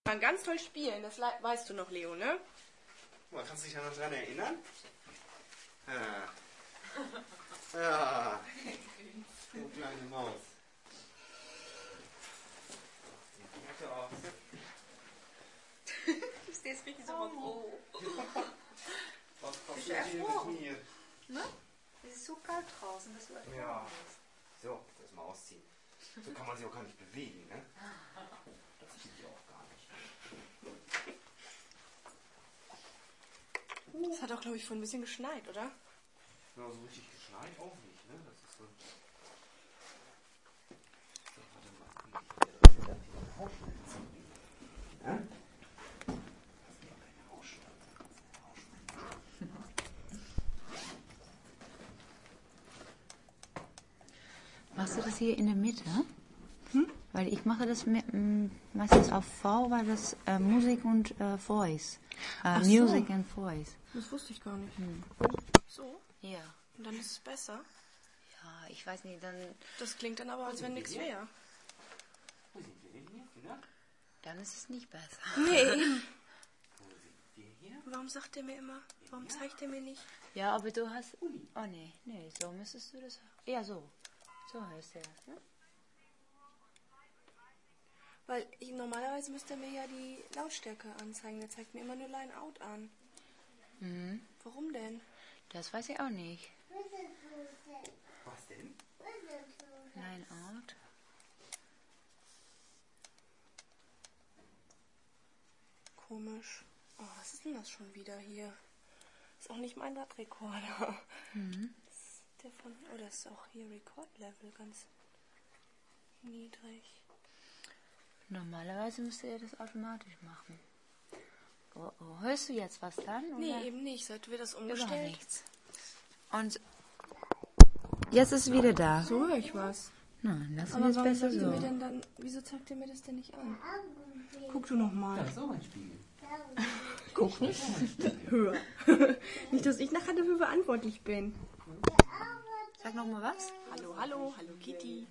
Man ganz toll spielen, das weißt du noch, Leo, ne? Kannst du dich noch dran erinnern? Ja. Ja. Du kleine Maus. Du stehst richtig so auf. Was Bist du erfroren? hier? Ne? Es ist so kalt draußen, dass du erfroren Ja. bist. So, das mal ausziehen. So kann man sich auch gar nicht bewegen, ne? Das geht ja auch gar nicht. Es hat auch, glaube ich, vorhin ein bisschen geschneit, oder? Ja, so richtig geschneit auch nicht, ne? Das ist so. So, warte mal. Ich hier den Hausschnitt ziehen. Ja? Das ist doch keine Hausschnitt. Machst du das hier in der Mitte? Weil ich mache das meistens auf V, weil das Musik und Voice. Music and Voice. Das wusste ich gar nicht. So? Ja. Und dann ist es besser? Ja, ich weiß nicht, dann... Das klingt dann aber, als wenn nichts wäre. Wo sind wir denn hier, Kinder? Dann ist es nicht besser. Nee, eben. Wo sind wir hier? Warum sagt er mir immer? Warum zeigt er mir nicht? Ja, aber du hast... Oh, nee, so müsstest du das... Ja, so. So heißt er. Ne? Weil normalerweise müsste er mir ja die Lautstärke anzeigen. Der zeigt mir immer nur Line Out an. Mhm. Warum denn? Das weiß ich auch nicht. Was denn? Line out. Komisch. Oh, was ist denn das schon wieder hier? Ist auch nicht mein Radrekorder. Das ist der von... Oh, das ist auch hier Record-Level ganz niedrig. Normalerweise müsste er das automatisch machen. Oh, oh. Hörst du jetzt was dann? Nee, oder? eben nicht. Seit wir das Überhaupt umgestellt... nichts. Und jetzt ist es wieder da. So höre ich was. Nein, das ist Aber jetzt warum besser sagt er mir so. denn dann... Wieso zeigt er mir das denn nicht an? Guck du noch mal. Das ist auch ein Spiegel. Guck nicht. Hör. Nicht, dass ich nachher dafür verantwortlich bin. Sag noch mal was. Hallo, hallo, hallo Kitty.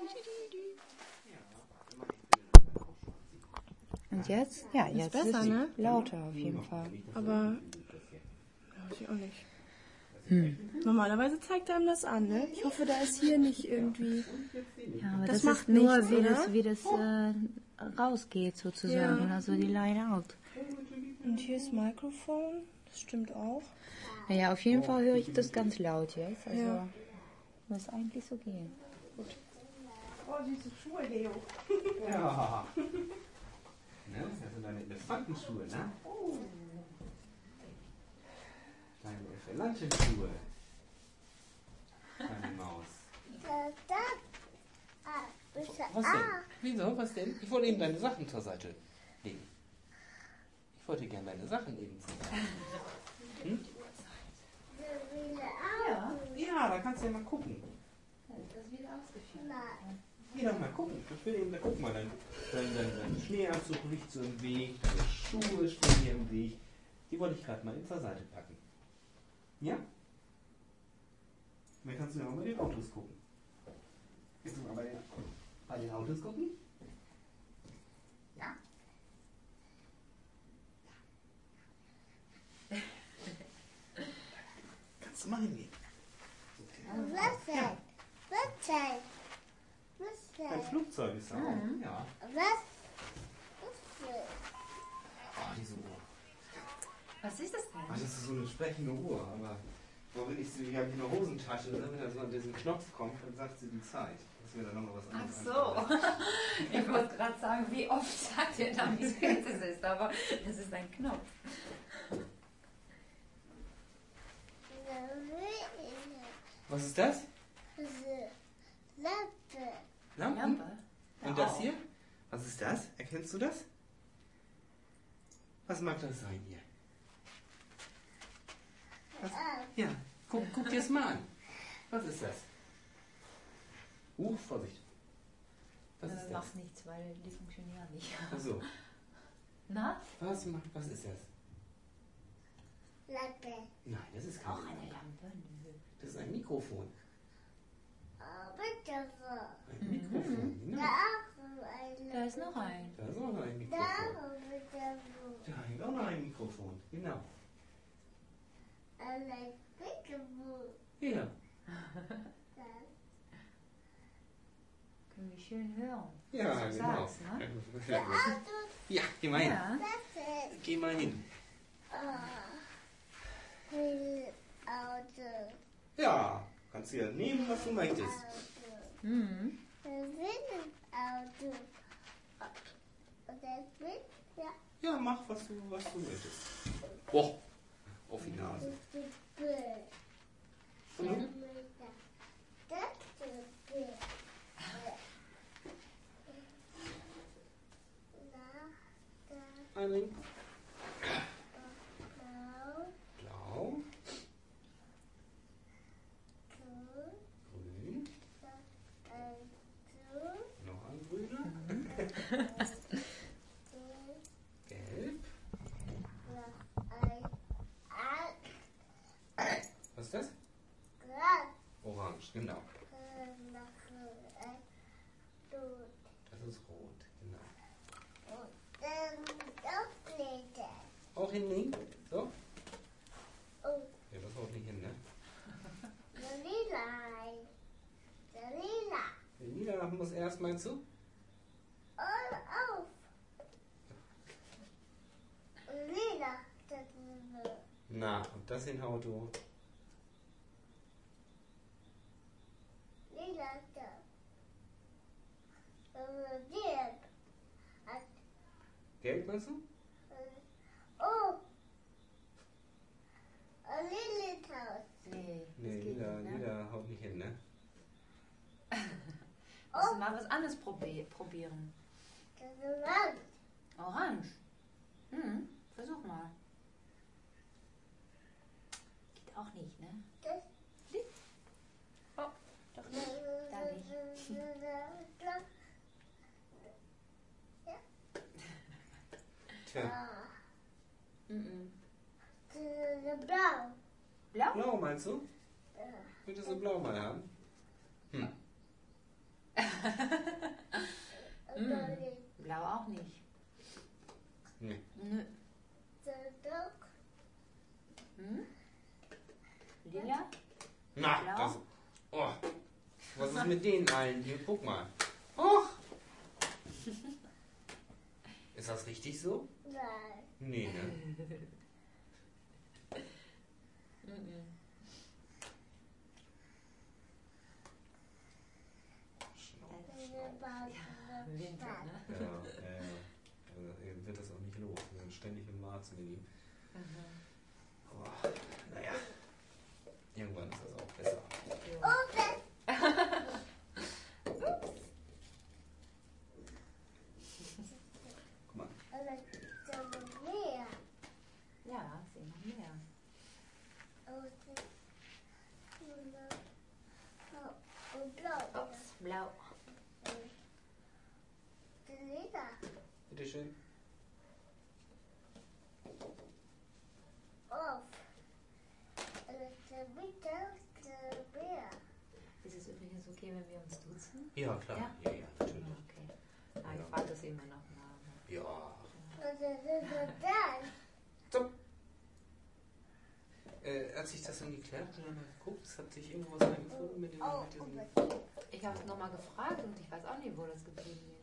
Und jetzt? Ja, jetzt besser, ist es ne? lauter auf jeden Fall. Aber... Ja, weiß ich auch nicht. Normalerweise zeigt er einem das an, ne? Ich hoffe, da ist hier nicht irgendwie... Ja, aber Das das, macht ist nur, nichts, wie oder? das rausgeht sozusagen. Ja. Also die Line out. Und hier ist Mikrofon. Das stimmt auch. Naja, auf jeden Fall höre ich das ganz laut jetzt. Also Ja. muss eigentlich so gehen. Oh, diese Schuhe, Leo. Ja. Ne? Das sind deine Elefantenschuhe, ne? Deine Elefantenschuhe. Deine Maus. Was denn? Wieso? Was denn? Ich wollte eben deine Sachen zur Seite legen. Ich wollte gerne deine Sachen eben zur Seite legen. Ja, da kannst du ja mal gucken. Das wird ausgeführt. Geh doch mal gucken. Ich will eben, guck mal, dein Schneeanzug liegt so im Weg, deine Schuhe stehen hier im Weg. Die wollte ich gerade mal zur Seite packen. Ja? Dann kannst du ja mal bei den Autos gucken. Willst du mal bei den Autos gucken? Ja? Kannst du mal hingehen. Ein Flugzeug ist da auch. Ja. Oh, diese Uhr. Was ist das denn? Ach, das ist so eine sprechende Uhr, aber ich habe hier eine Hosentasche, ne? Wenn da so an diesen Knopf kommt, dann sagt sie die Zeit. Dass wir da noch mal was Ach anderes so. Ich wollte gerade sagen, wie oft sagt ihr dann, wie spät es ist, aber das ist ein Knopf. Was ist das? Lampen. Lampe? Und das hier? Was ist das? Erkennst du das? Was mag das sein hier? Was? Ja, guck dir es mal an. Was ist das? Vorsicht. Was ist das? Macht nichts, weil die funktionieren nicht. Ach so. Na? Was ist das? Nein, das ist keine Auch eine Lampe. Lampe? Nö. Das ist ein Mikrofon. Ein Mhm. Mikrofon, genau. Da ist noch ein. Da ist auch noch ein Mikrofon. Da hängt auch noch ein Mikrofon. Genau. Ja. Können wir schön hören. Ja, was du genau. sagst, ne? Ja, geh mal hin. Ja. Geh mal hin. Ja, kannst du ja nehmen, was du möchtest. Mhm. Ja, mach, was du möchtest. Boah, auf die Nase. Mhm. Einring. Blau. Grün. Noch ein grüner. Gelb. Was ist das? Orange, genau. Das ist rot, genau. Auch hinlegen? So? Ja, das haut nicht hin, ne? Der Lila muss erst, meinst du? Na, ob das hinhaut, du? Gelb, meinst du? Nee, das Nee, geht Lila, nicht, ne? Lila haut nicht hin, ne? Musst du mal was anderes probieren. Orange. Versuch mal. Geht auch nicht, ne? Oh, doch nicht. Da nicht. Tja, Blau? blau meinst du? Möchtest du blau mal haben? Blau auch nicht. Nee. Nö. Lila? Na, Blau? das... Oh, was ist mit denen allen? Hier, guck mal. Oh! Ist das richtig so? Nee, ne? Winter, ne? Ja. Er wird das auch nicht los. Wir sind ständig im Marz mit ihm. Aber, naja. Irgendwann ist das auch besser. Guck mal. Ja, sehen noch mehr. Ups, blau. Bitte schön. Ist es übrigens okay, wenn wir uns duzen? Ja, klar. Ja? Ja, natürlich. Okay. Ich frage das immer noch mal. Ja. So. Hat sich das dann geklärt? Hast du mal geguckt? Es hat sich irgendwas eingefunden mit diesem... Ich habe es nochmal gefragt und ich weiß auch nicht, wo das geblieben ist.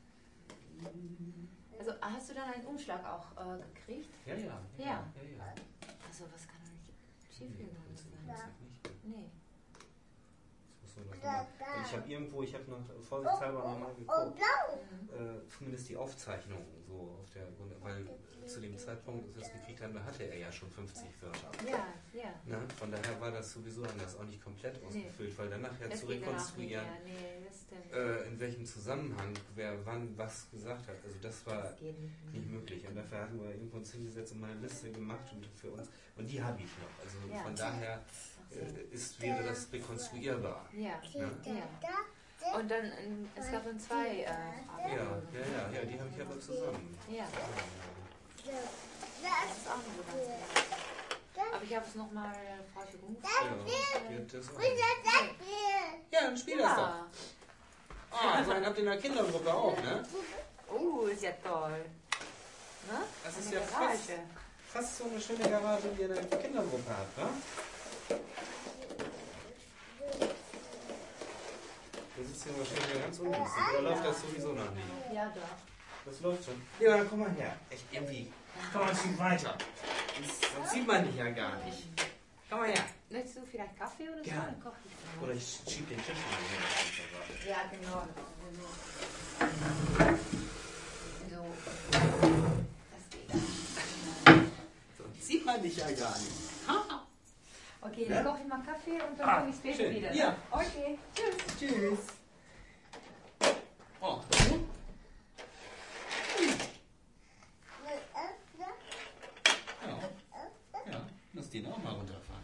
Also hast du dann einen Umschlag auch gekriegt? Ja. Also was kann doch nicht schief Nee, gegangen das sein? nicht. Nee. Das muss man noch mal. Ich habe noch vorsichtshalber nochmal geguckt. Zumindest die Aufzeichnungen so auf der weil zu dem Zeitpunkt, als wir es gekriegt haben, da hatte er ja schon 50 Wörter. Ja. Na, von daher war das sowieso anders auch nicht komplett ausgefüllt, weil dann nachher Das zu geht danach rekonstruieren, nicht mehr. Nee, das stimmt. in welchem Zusammenhang wer wann was gesagt hat, also das war Das geht nicht mehr. nicht möglich. Und dafür hatten wir irgendwo uns hingesetzt und mal eine Liste gemacht und für uns, und die habe ich noch. Also Ja. von daher wäre das rekonstruierbar. Ja. Ja. Und dann, es gab dann zwei Fragen. Ja, die habe ich aber zusammen. Ja, das ist auch nicht so ganz genau. Aber ich habe es nochmal Frau Schugum Ja, dann spiel das doch. Ja. Ah, so einen habt ihr in der Kindergruppe auch, ne? Ist ja toll. Ne? Das ist ja fast so eine schöne Garage, wie ihr in der Kindergruppe habt, ne? Das ist ja wahrscheinlich ganz ungünstig. Da läuft das sowieso noch nicht. Ja, doch. Das läuft schon. Ja, dann komm mal her. Echt irgendwie. Komm mal ein Stück weiter. Das sieht man dich ja gar nicht. Komm mal her. Möchtest du vielleicht Kaffee oder so? Ja. Dann koche ich. Oder ich schieb den Tisch mal hier. Ja, genau. So. Das geht dann. Sonst sieht man dich ja gar nicht. Okay, dann koche ich mal Kaffee und dann komme ich später schön. wieder. Ja. Okay, tschüss. Tschüss. Oh, ja, lass den auch mal runterfahren.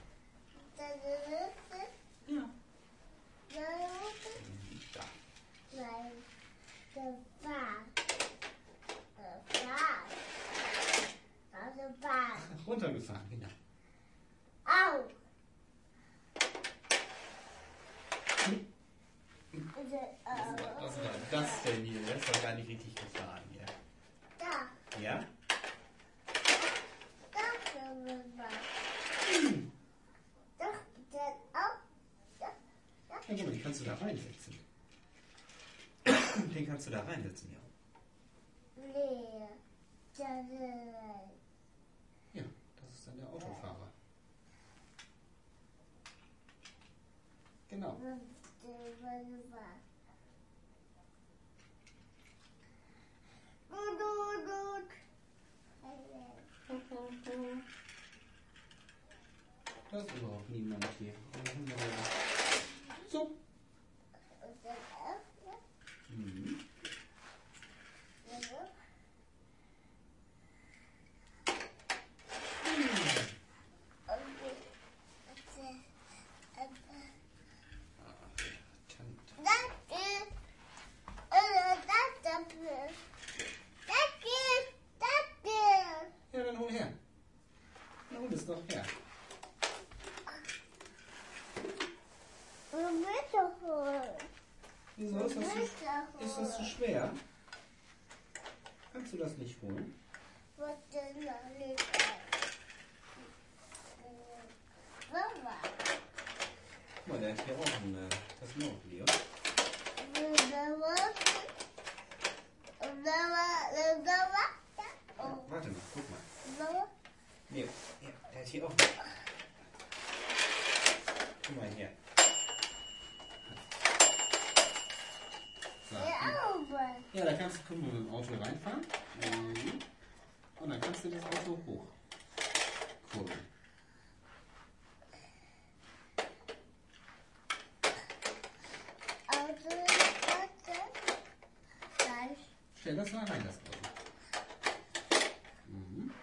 Ja. Da. Runtergefahren, genau. Was war das denn hier? Das ist doch gar nicht richtig gefahren hier. Ja? Ja, guck mal, den kannst du da reinsetzen. Den kannst du da reinsetzen, ja. Ja, das ist dann der Autofahrer. Genau. Da ist überhaupt niemand hier. So. Mhm. Ja, dann hol her. Na, hol es doch her. Wieso ist das so schwer? Kannst du das nicht holen? Guck mal, der hat hier auch das Notlier. Warte mal, guck mal. Nee, ja, der hat hier auch. Guck mal hier. So, ja, da kannst du mit dem Auto reinfahren. Und dann kannst du das Auto hochkurbeln. Stell das mal rein, das Auto. Mhm.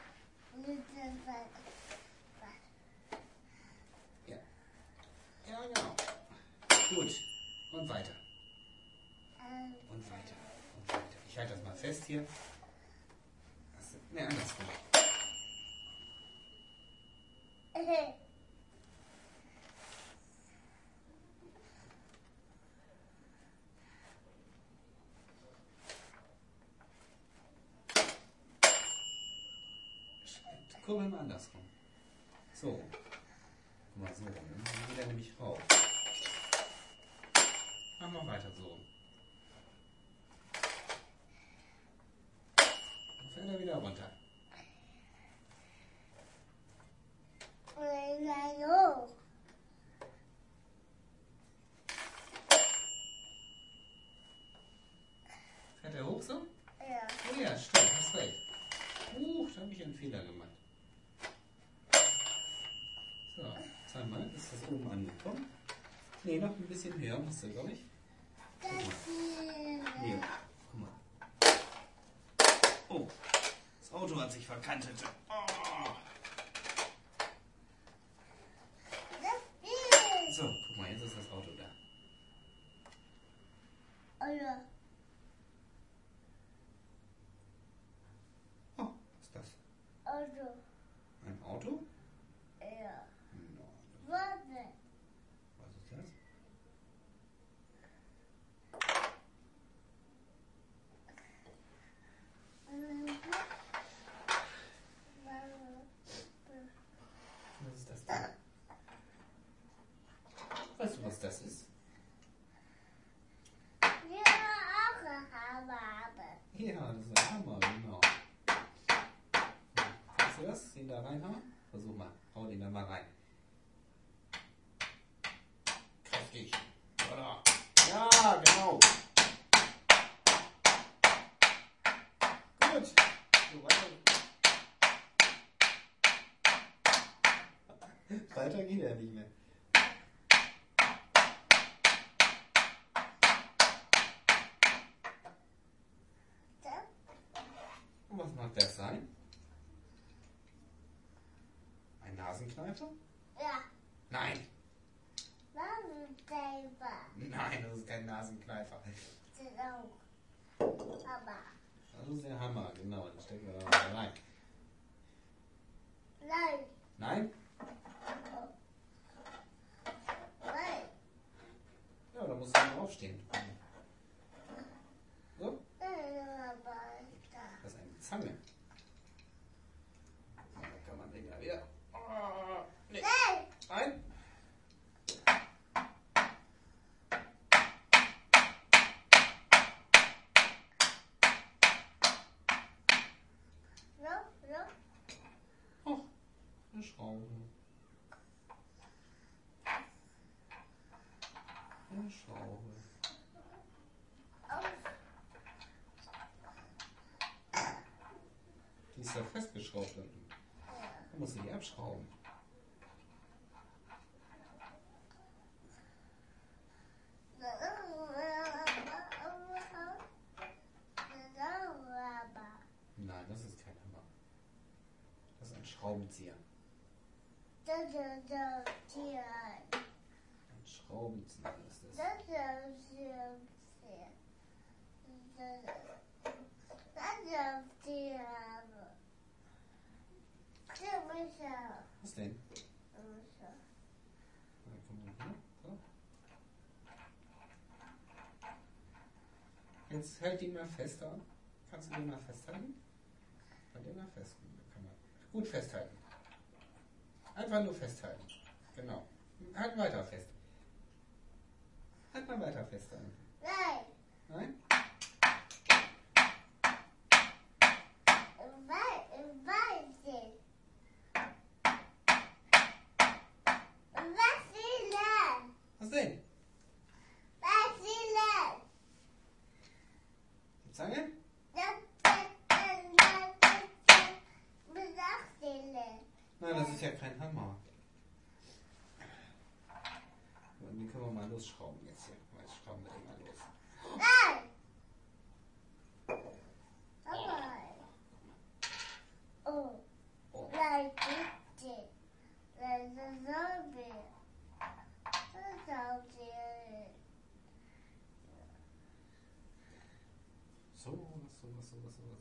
Ja. Ja, genau. Gut. Und weiter. Und weiter. Und weiter. Ich halte das mal fest hier. Ne, andersrum. Kurbeln wir andersrum. So. Guck mal, so rum. Dann geht er nämlich rauf. Mach noch weiter so. Dann fällt er wieder runter. Fährt er hoch so? Ja. Oh ja, stimmt, hast recht. Da habe ich einen Fehler gemacht. So, zeig mal, ist das oben angekommen? Ne, noch ein bisschen höher musst du, glaube ich. Guck mal. Nee, guck mal. Oh, das Auto hat sich verkantet. Oh. So, guck mal, jetzt ist das Auto da. Oh, was ist das? Ein Auto? Was ist das? der Hammer, genau. Kannst du das? Den da reinhauen? Versuch mal. Hau den da mal rein. Kräftig. Oder? Ja, genau. Gut. So, weiter. Weiter geht er nicht mehr. Und was mag das sein? Ein Nasenkneifer? Ja. Nein. Nasenkneifer. Nein, das ist kein Nasenkneifer. Das ist auch. Aber. Das ist der Hammer, genau. Den stecken wir da mal rein. Nein. Nein? Nein. Ja, da musst du mal aufstehen. So, das ist eine Zange. So, da kann man den ja wieder. Oh, nee. Nein. Oh, eine Schraube. Eine Schraube. Die ist ja festgeschraubt unten. Da musst du die abschrauben. Nein, das ist kein Hammer. Das ist ein Schraubenzieher. Ein Schraubenzieher ist das. Was denn? Da kommt man hier. So. Jetzt halt ihn mal fester. Kannst du den mal festhalten? Halt den mal fest. Kann man gut festhalten. Einfach nur festhalten. Genau. Halt weiter fest. Halt mal weiter fest dann. Nein. Nein? Was denn? Die Zange? Nein, das ist ja kein Hammer. Den können wir mal losschrauben jetzt hier. Jetzt schrauben wir den mal los. Oh. Sowas.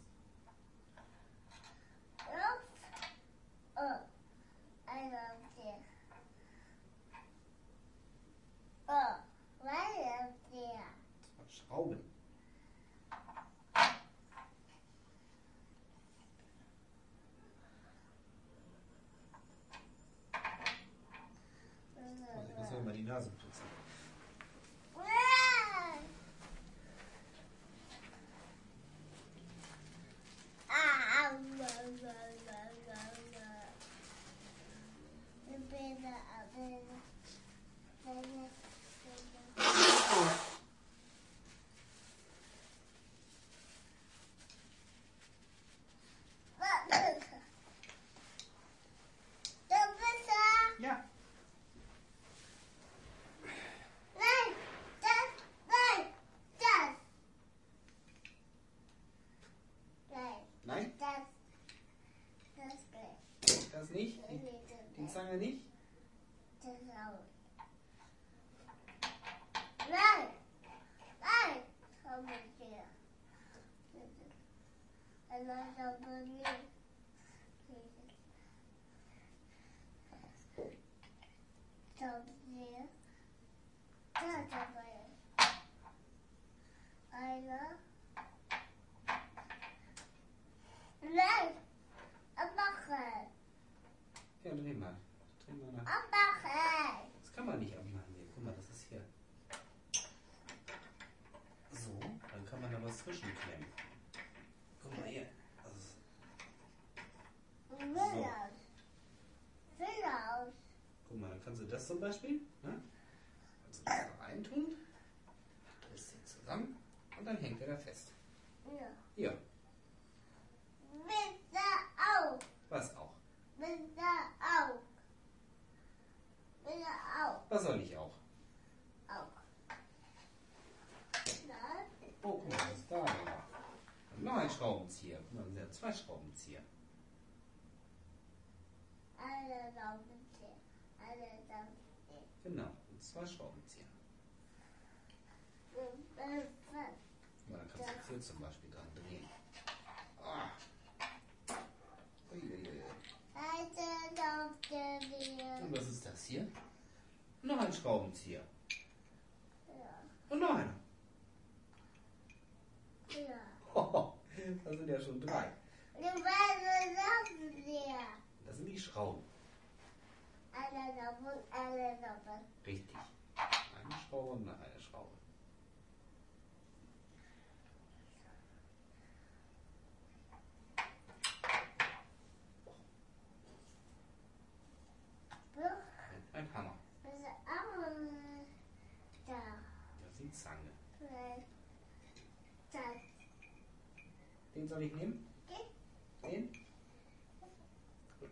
Schrauben. Also ich muss mir mal die Nase putzen. Ja. Nein? Das nicht? Die Zange nicht? Ja, dreh mal. Dreh mal nach. Das kann man nicht abmachen hier. Guck mal, das ist hier. So, dann kann man da was zwischenklemmen. Guck das zum Beispiel. Ne? Also das da reintun, drehst ihn zusammen und dann hängt er da fest. Ja. Hier, Bitte auch. was auch? Bitte auch. Bitte auch. Was soll ich auch? Auch. Na? Oh, guck mal, was ist da denn noch? Und noch ein Schraubenzieher. Guck mal, das sind ja 2 Schraubenzieher. Alle laufen hier. Alle laufen hier. Genau, und 2 Schraubenzieher. Ja, dann kannst du jetzt hier zum Beispiel dran drehen. Ah. Uiuiui. Alle laufen hier. Und was ist das hier? Noch ein Schraubenzieher. Ja. Und noch einer. Ja. Das sind ja schon 3. Die beiden laufen hier. Das sind die Schrauben. Alle laufen. Richtig. Eine Schraube und noch eine Schraube. Ein Hammer. Bitte auch. Da. Das ist die Zange. Da. Den soll ich nehmen? Den? Gut.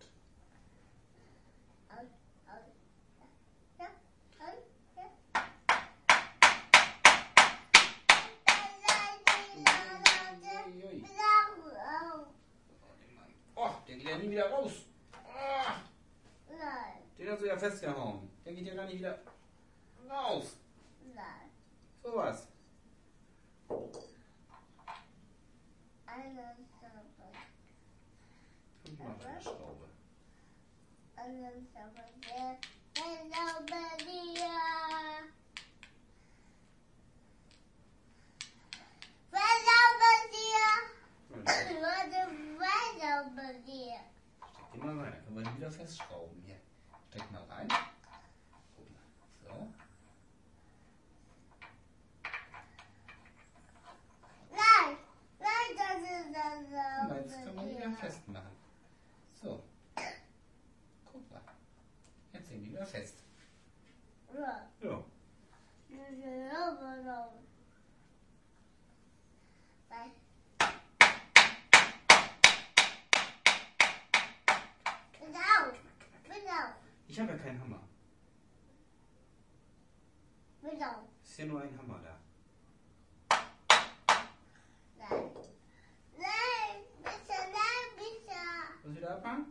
Uiui. Oh, der geht ja nie wieder raus. Ah, den hast du ja festgehauen. Der geht ja gar nicht wieder raus. So was. Und noch eine Schraube. Steck den mal rein. Dann können wir ihn wieder festschrauben. Hier. Steck mal rein. Guck mal. So. Und jetzt können wir ihn wieder festmachen. So. Guck mal. Jetzt sind die wieder fest. Ja. Ich habe ja keinen Hammer. Ist ja nur ein Hammer da. Was wieder abmachen?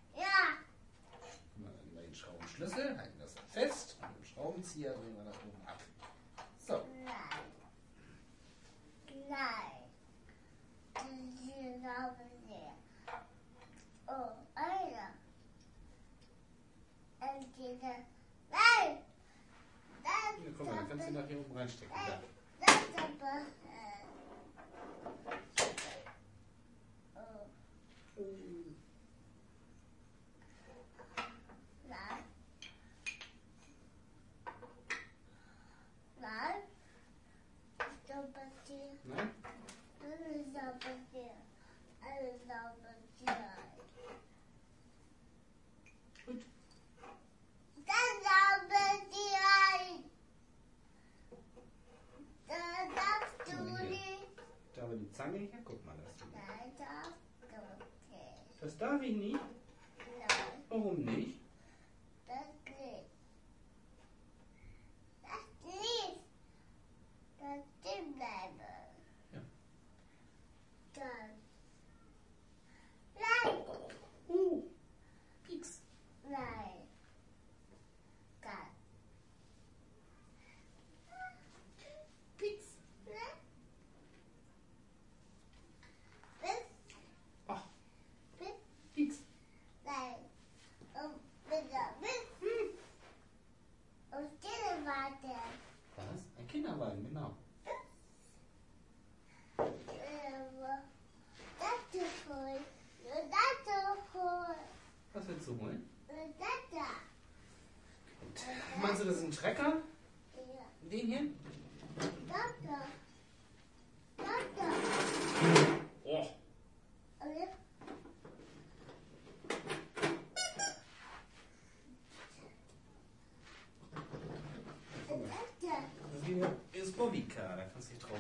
Mal den Schraubenschlüssel, halten das fest und mit dem Schraubenzieher drehen wir das oben ab. So. Oh, einer. Und dieser. Nein! Hier, guck mal, dann kannst du ihn nach hier oben reinstecken. Da. Das ist aber. Nein. Nein. Das ist aber hier. Nein? Das ist aber hier. Alles aber hier. Gut. Das ist aber hier. Das darfst du nicht. Da aber die Zange hier, guck mal, das ist Nein, darfst du nicht. das darf ich nicht. Nein, Warum nicht? das nicht. Das nicht. Das stehen bleiben. Ja. Dann. Nein. Pieks. Nein. Dann. Pieks. Nein. Bis. Ach, Bis. Pieks. Nein. Und bitte. Bis. Und stille warten. Was? Ein Kinderwagen, genau. Das ist voll. Das ist voll. Was willst du holen? Das da. Meinst du, das ist ein Trecker? Ja. Den hier? Das da. Das da. Oh. Und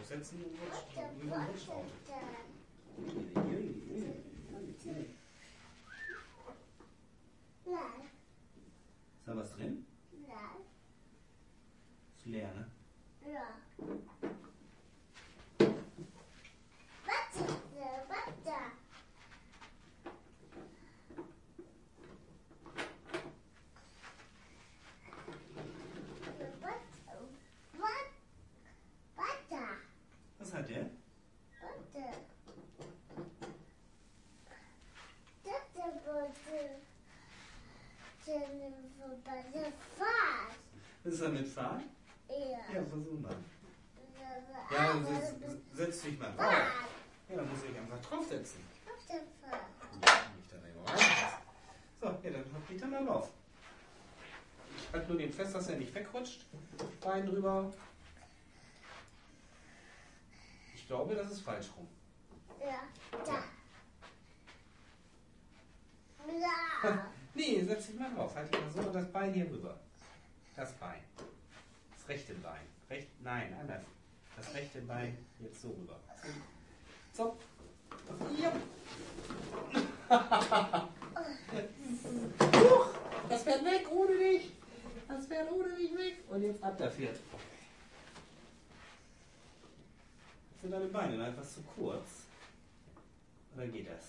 draufsetzen und rutscht auf. Nein. Ist da was drin? Nein. Ist leer, ne? Ja. Warte. Was hat der? Ist er mit Fahrt? Ja, versuch mal. Ja, setz dich mal drauf. Ja, dann muss ich einfach draufsetzen. So, ja, dann geht er mal drauf. Ich halte nur den fest, dass er nicht wegrutscht. Bein drüber. Ich glaube, das ist falsch rum. Ja, da. Nee, setz dich mal drauf. Halt dich mal so und das Bein hier rüber. Das Bein. Das rechte Bein. Nein, anders. Das rechte Bein jetzt so rüber. So. Ja. Das fährt weg ohne dich. Das fährt ohne dich weg. Und jetzt ab dafür. Sind deine Beine noch etwas zu kurz? Oder geht das?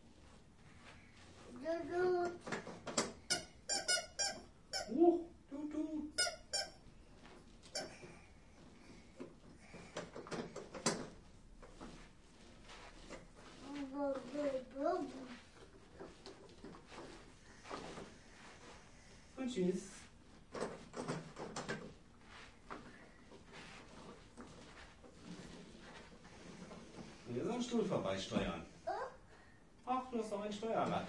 Du. Und tschüss. Und hier so einen Stuhl vorbeisteuern. Ach, du hast doch ein Steuerrad.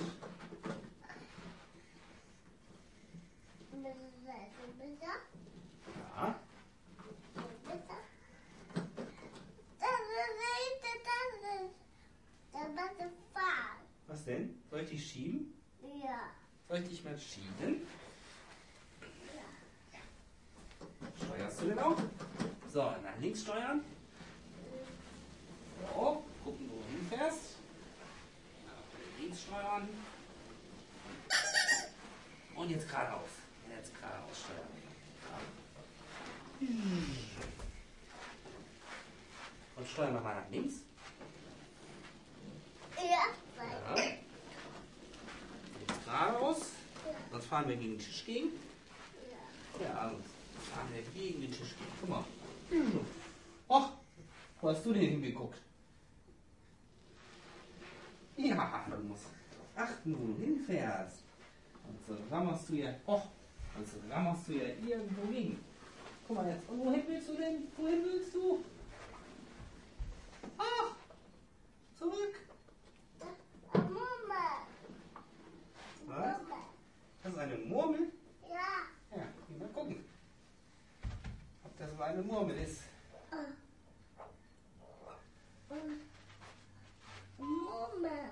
Ja. Was denn? Soll ich dich schieben? Ja. Soll ich dich mal schieben? Steuerst du denn auch? So, nach links steuern. So, gucken, wo du hinfährst. Nach links steuern. Und jetzt geradeaus. Jetzt geradeaus steuern. Und steuern nochmal nach links. Ja. Jetzt geradeaus. Sonst fahren wir gegen den Tisch gegen. Ja, sonst fahren wir gegen den Tisch gegen. Guck mal. Och, wo hast du denn hingeguckt? Ja, du musst achten, wo du hinfährst. Und so rammerst du ja. Och, und so rammerst du ja irgendwo hin. Guck mal jetzt. Und wohin willst du denn? Wohin willst du? Ach, zurück. Mama. Was? Das ist eine Murmel? Ja. Ja, mal gucken. Ob das so eine Murmel ist. Mama.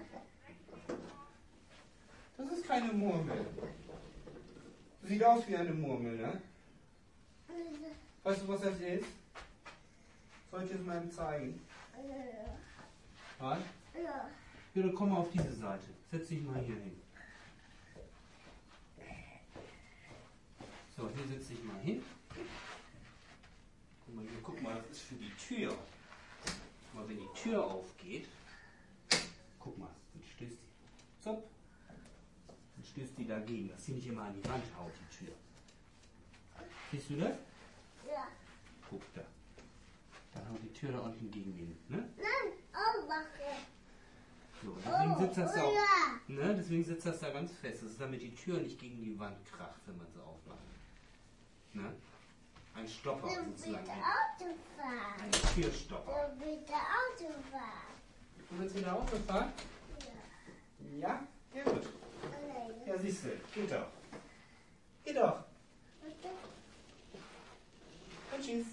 Das ist keine Murmel. Sieht aus wie eine Murmel, ne? Weißt du, was das ist? Soll ich es mal zeigen? Was? Ja. Ja, dann komm mal auf diese Seite. Setz dich mal hier hin. So, hier setz dich mal hin. Guck mal, das ist für die Tür. Guck mal, wenn die Tür aufgeht, guck mal, dann stößt die. Zopp. Dann stößt die dagegen, dass sie nicht immer an die Wand haut, die Tür. Siehst du das? Ja. Guck da. Dann haut die Tür da unten gegen den. Ne? Nein, aufwache. So, deswegen sitzt das da auch. Ja. Ne? Deswegen sitzt das da ganz fest. Das ist damit die Tür nicht gegen die Wand kracht, wenn man sie aufmacht. Ne? Ein Stopper Du sozusagen. bitte Auto fahren. Ein Türstopper. Du bitte Auto fahren. Du willst wieder Auto fahren? Ja? Ja gut. Alleine. Ja siehst du, geht doch. Geht doch. Und tschüss.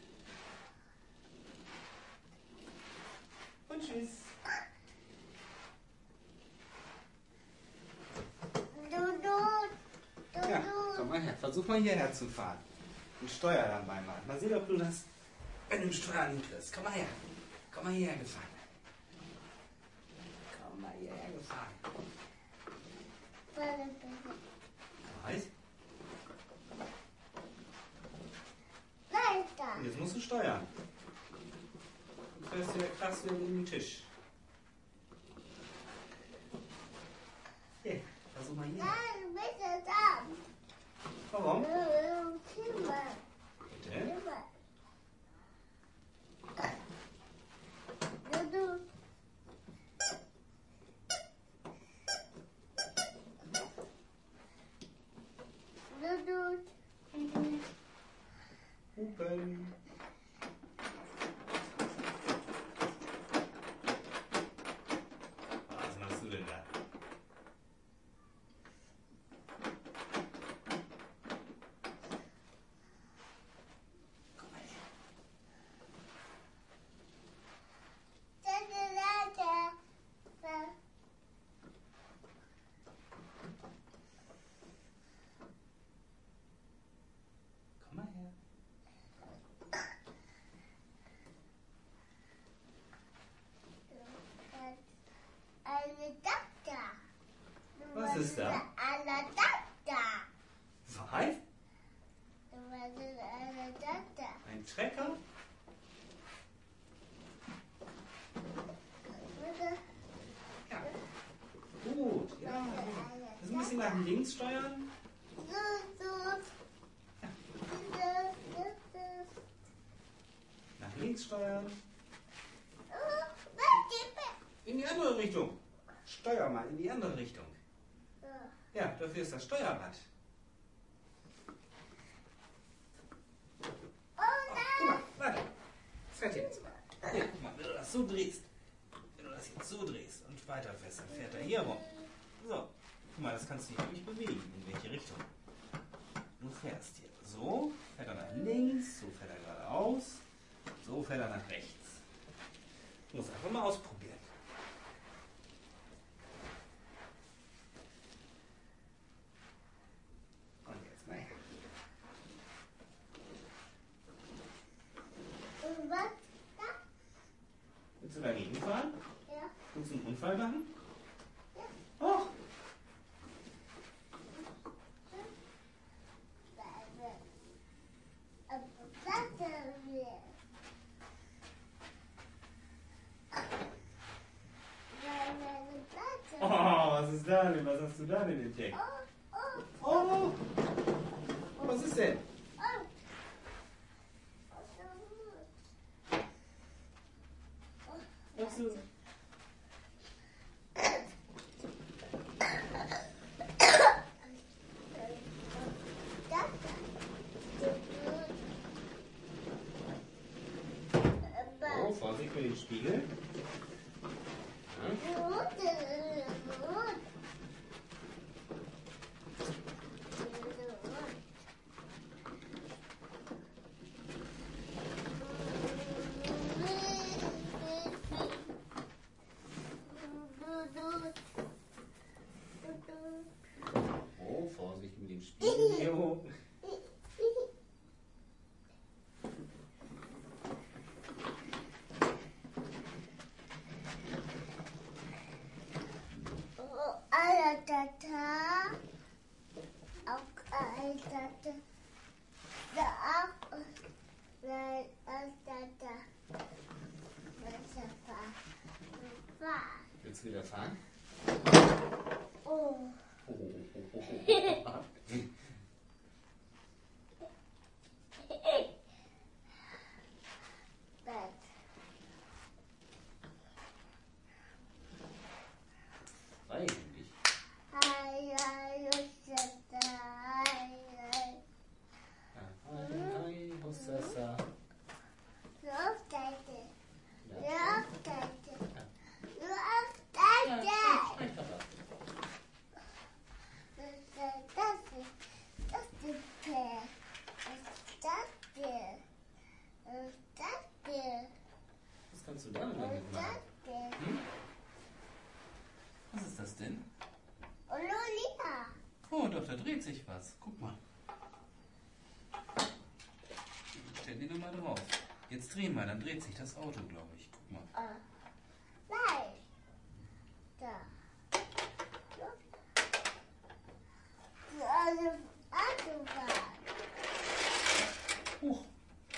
Und tschüss. Ja, komm mal her. Versuch mal hierher zu fahren. Und steuer dabei mal. Mal sehen, ob du das wenn du im Steuer hinkriegst. Komm mal her. Komm mal hierher gefahren. Komm mal hierher gefahren. Was? Und jetzt musst du steuern. Du fährst hier krass wieder gegen den Tisch. Hier, versuch mal hier. Warum? Bitte? Hupen. Was machst du denn da? Komm mal her. Komm mal her. Was ist da? Was? Ein Trecker? Ja. Gut, ja. Das ein bisschen nach links steuern. Nach links steuern. In die andere Richtung. Steuer mal in die andere Richtung. Ja, dafür ist das Steuerrad. Guck mal, warte. Das fährt jetzt mal. Ja, guck mal, wenn du das so drehst. Wenn du das jetzt so drehst und weiter fährst, dann fährt er hier rum. So. Guck mal, das kannst du hier nicht bewegen. In welche Richtung? Du fährst hier. So, fährt er nach links, so fährt er geradeaus, so fährt er nach rechts. Du musst einfach mal ausprobieren. Und jetzt mal her. Willst du dagegen fahren? Willst du einen Unfall machen? Och. Oh, was ist da denn? Was hast du da denn entdeckt? Oh, was ist denn? Was ist? Oh, Vorsicht mit dem Spiegel. Oh, Vorsicht mit dem Spiegel. Jo. Willst du wieder fahren? Oh. Eigentlich. Hi, Hossassa. Was kannst du da denn damit machen? Hm? Was ist das denn? Oh, doch, da dreht sich was. Guck mal. Stell den mal drauf. Jetzt drehen wir, dann dreht sich das Auto, glaube ich. Guck mal. Nein. Da. Also, Autobahn. Huch.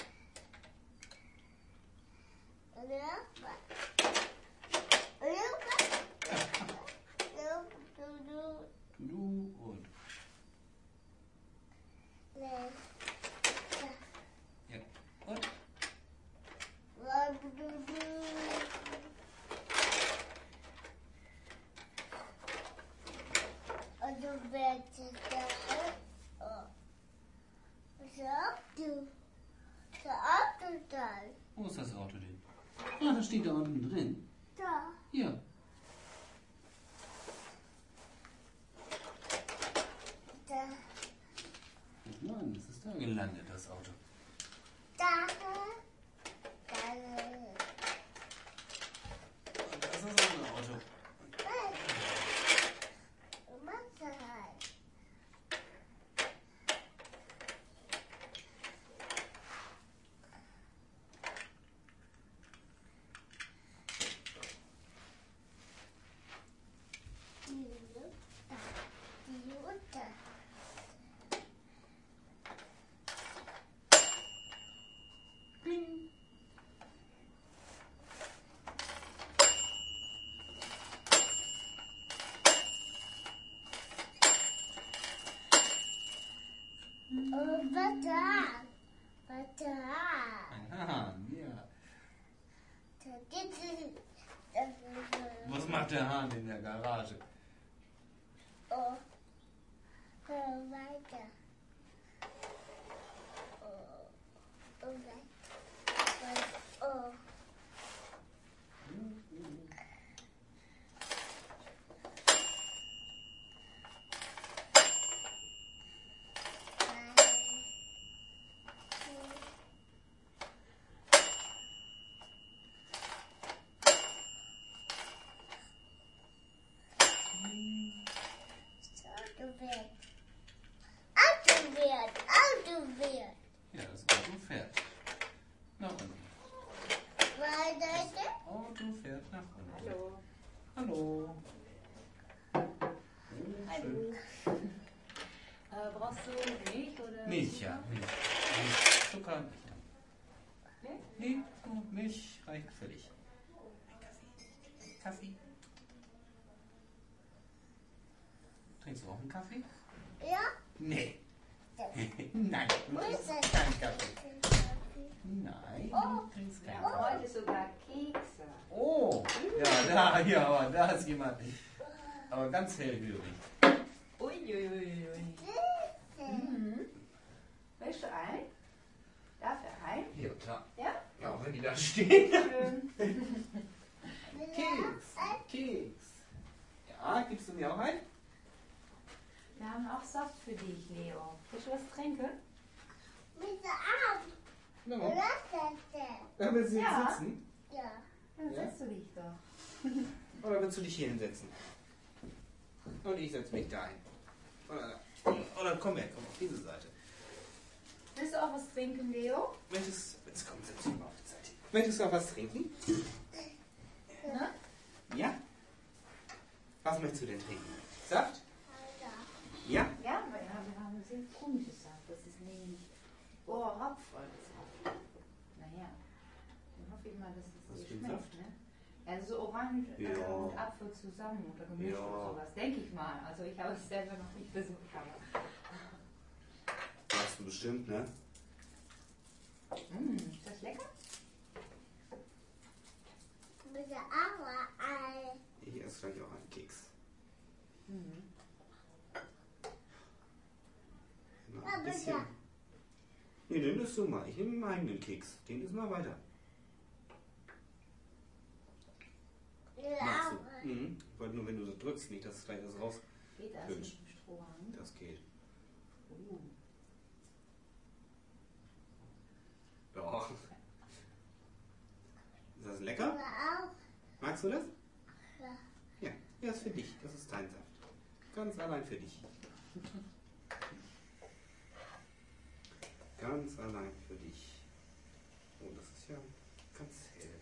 Du und. Ja. Und? Also wird da. Auto da. Wo ist das Auto denn? Ah, das steht da unten drin. Da. Hier. Da. Nein, das ist da gelandet, das Auto. Da. Da. Und das ist das andere Auto. Kling. Ein Hahn, ja. Was macht der Hahn in der Garage? Oh, hör weiter. Oh, weiter. Oh. Autowert. Ja, das Auto fährt. Nach unten. Weiter. Das Auto fährt nach unten. Hallo. Hallo. Brauchst du Milch oder? Milch, ja. Milch. Milch. Zucker, Milch. Nee, nur Milch reicht völlig. Ein Kaffee. Trinkst du auch einen Kaffee? Ja? Nee. Nein, du Wo ist trinkst das? keinen Kaffee. Nein, du trinkst keinen Kaffee. Heute sogar Kekse. Oh, ja, aber da ist jemand. Aber ganz hellhörig. Uiuiui. Willst du ein? Darf er ein? Hier, klar. Ja? Ja, auch wenn die da stehen. Schön. Keks, Keks. Ja, gibst du mir auch einen? Wir haben auch Saft für dich, Leo. Willst du was trinken? Mit der Arm. No. Was ist das denn? Da willst du jetzt Ja. sitzen? Ja. Dann Ja. setzt du dich doch. Oder willst du dich hier hinsetzen? Und ich setze mich da ein. Oder komm her, komm auf diese Seite. Willst du auch was trinken, Leo? Möchtest, jetzt komm, setz dich mal auf die Seite. Möchtest du auch was trinken? Ne? Ja? Was möchtest du denn trinken? Saft? Ja. Ja? Ja, wir haben sehr komisches Saft. Das ist nämlich Rapfvollsaft. Naja, dann hoffe ich mal, dass es Was dir für ein schmeckt. Saft? Ne? Also so Orange Ja. und Apfel zusammen oder gemischt Ja. oder sowas, denke ich mal. Also ich habe es selber noch nicht versucht. Aber Machst du bestimmt, ne? ist das lecker? Mit der Arm. Ich esse gleich auch einen Keks. Mal Ja, ein bitte. bisschen. Nee, den isst du mal. Ich nehme meinen eigenen Keks. Den isst mal weiter. Magst du? Mhm. Ich wollte nur, wenn du so drückst, nicht, dass gleich das raus. Geht das Hübsch. mit dem Strohhalm? Das geht. Doch. Ist das lecker? Auch. Magst du das? Ja. Ja. Ja, ist für dich. Das ist dein Saft. Ganz allein für dich. Ganz allein für dich. Oh, das ist ist ja ganz hell.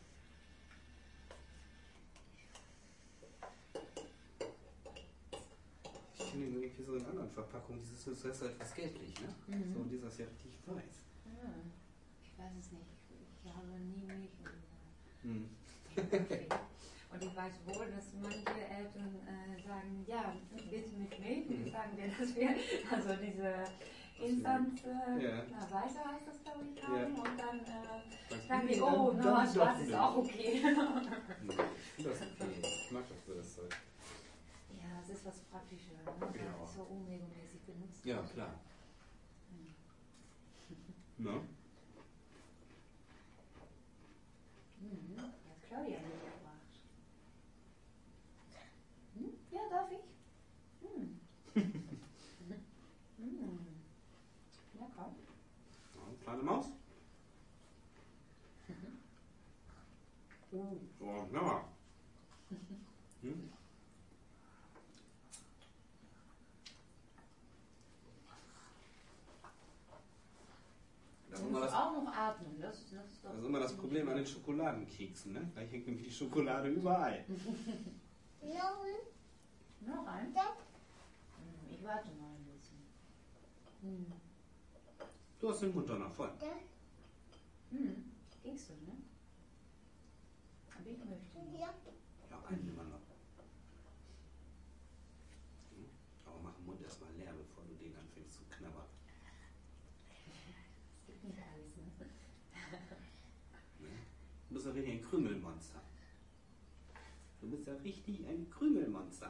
Ich finde irgendwie so in anderen Verpackungen, dieses ist etwas gelblich, ne? So, dieser ist ja richtig weiß. Ja, ich weiß es nicht. Ich habe nie Milch Hm. in Kaffee. Und ich weiß wohl, dass manche Eltern sagen, ja, bitte mit Milch. Und sagen wir, dass wir also diese Instant Weiße heißt das, glaube ich, haben. Und dann sagen die, oh, no, schwarz ist auch okay. Ich finde das okay. Ich mag das Zeug. Ja, es ist was Praktisches, ne? Weil Ja. es so unregelmäßig benutzt Ja, wird. klar. Ne? Hat Claudia mitgebracht. Ja, darf ich? Lecker. Ja, kleine Maus. So, ja. Hm? Das Du ist immer musst das, auch noch atmen. Das ist doch das ist immer das Problem an den Schokoladenkeksen, ne? Da hängt nämlich die Schokolade überall. Noch ein? Ich warte mal ein bisschen. Du hast den Mund doch noch voll. Kriegst du, ne? Aber ich möchte nicht. Ja, einen immer noch. Aber mach den Mund erstmal leer, bevor du den anfängst zu knabbern. Das gibt nicht alles, ne? Du bist ja richtig ein Krümelmonster. Du bist ja richtig ein Krümelmonster.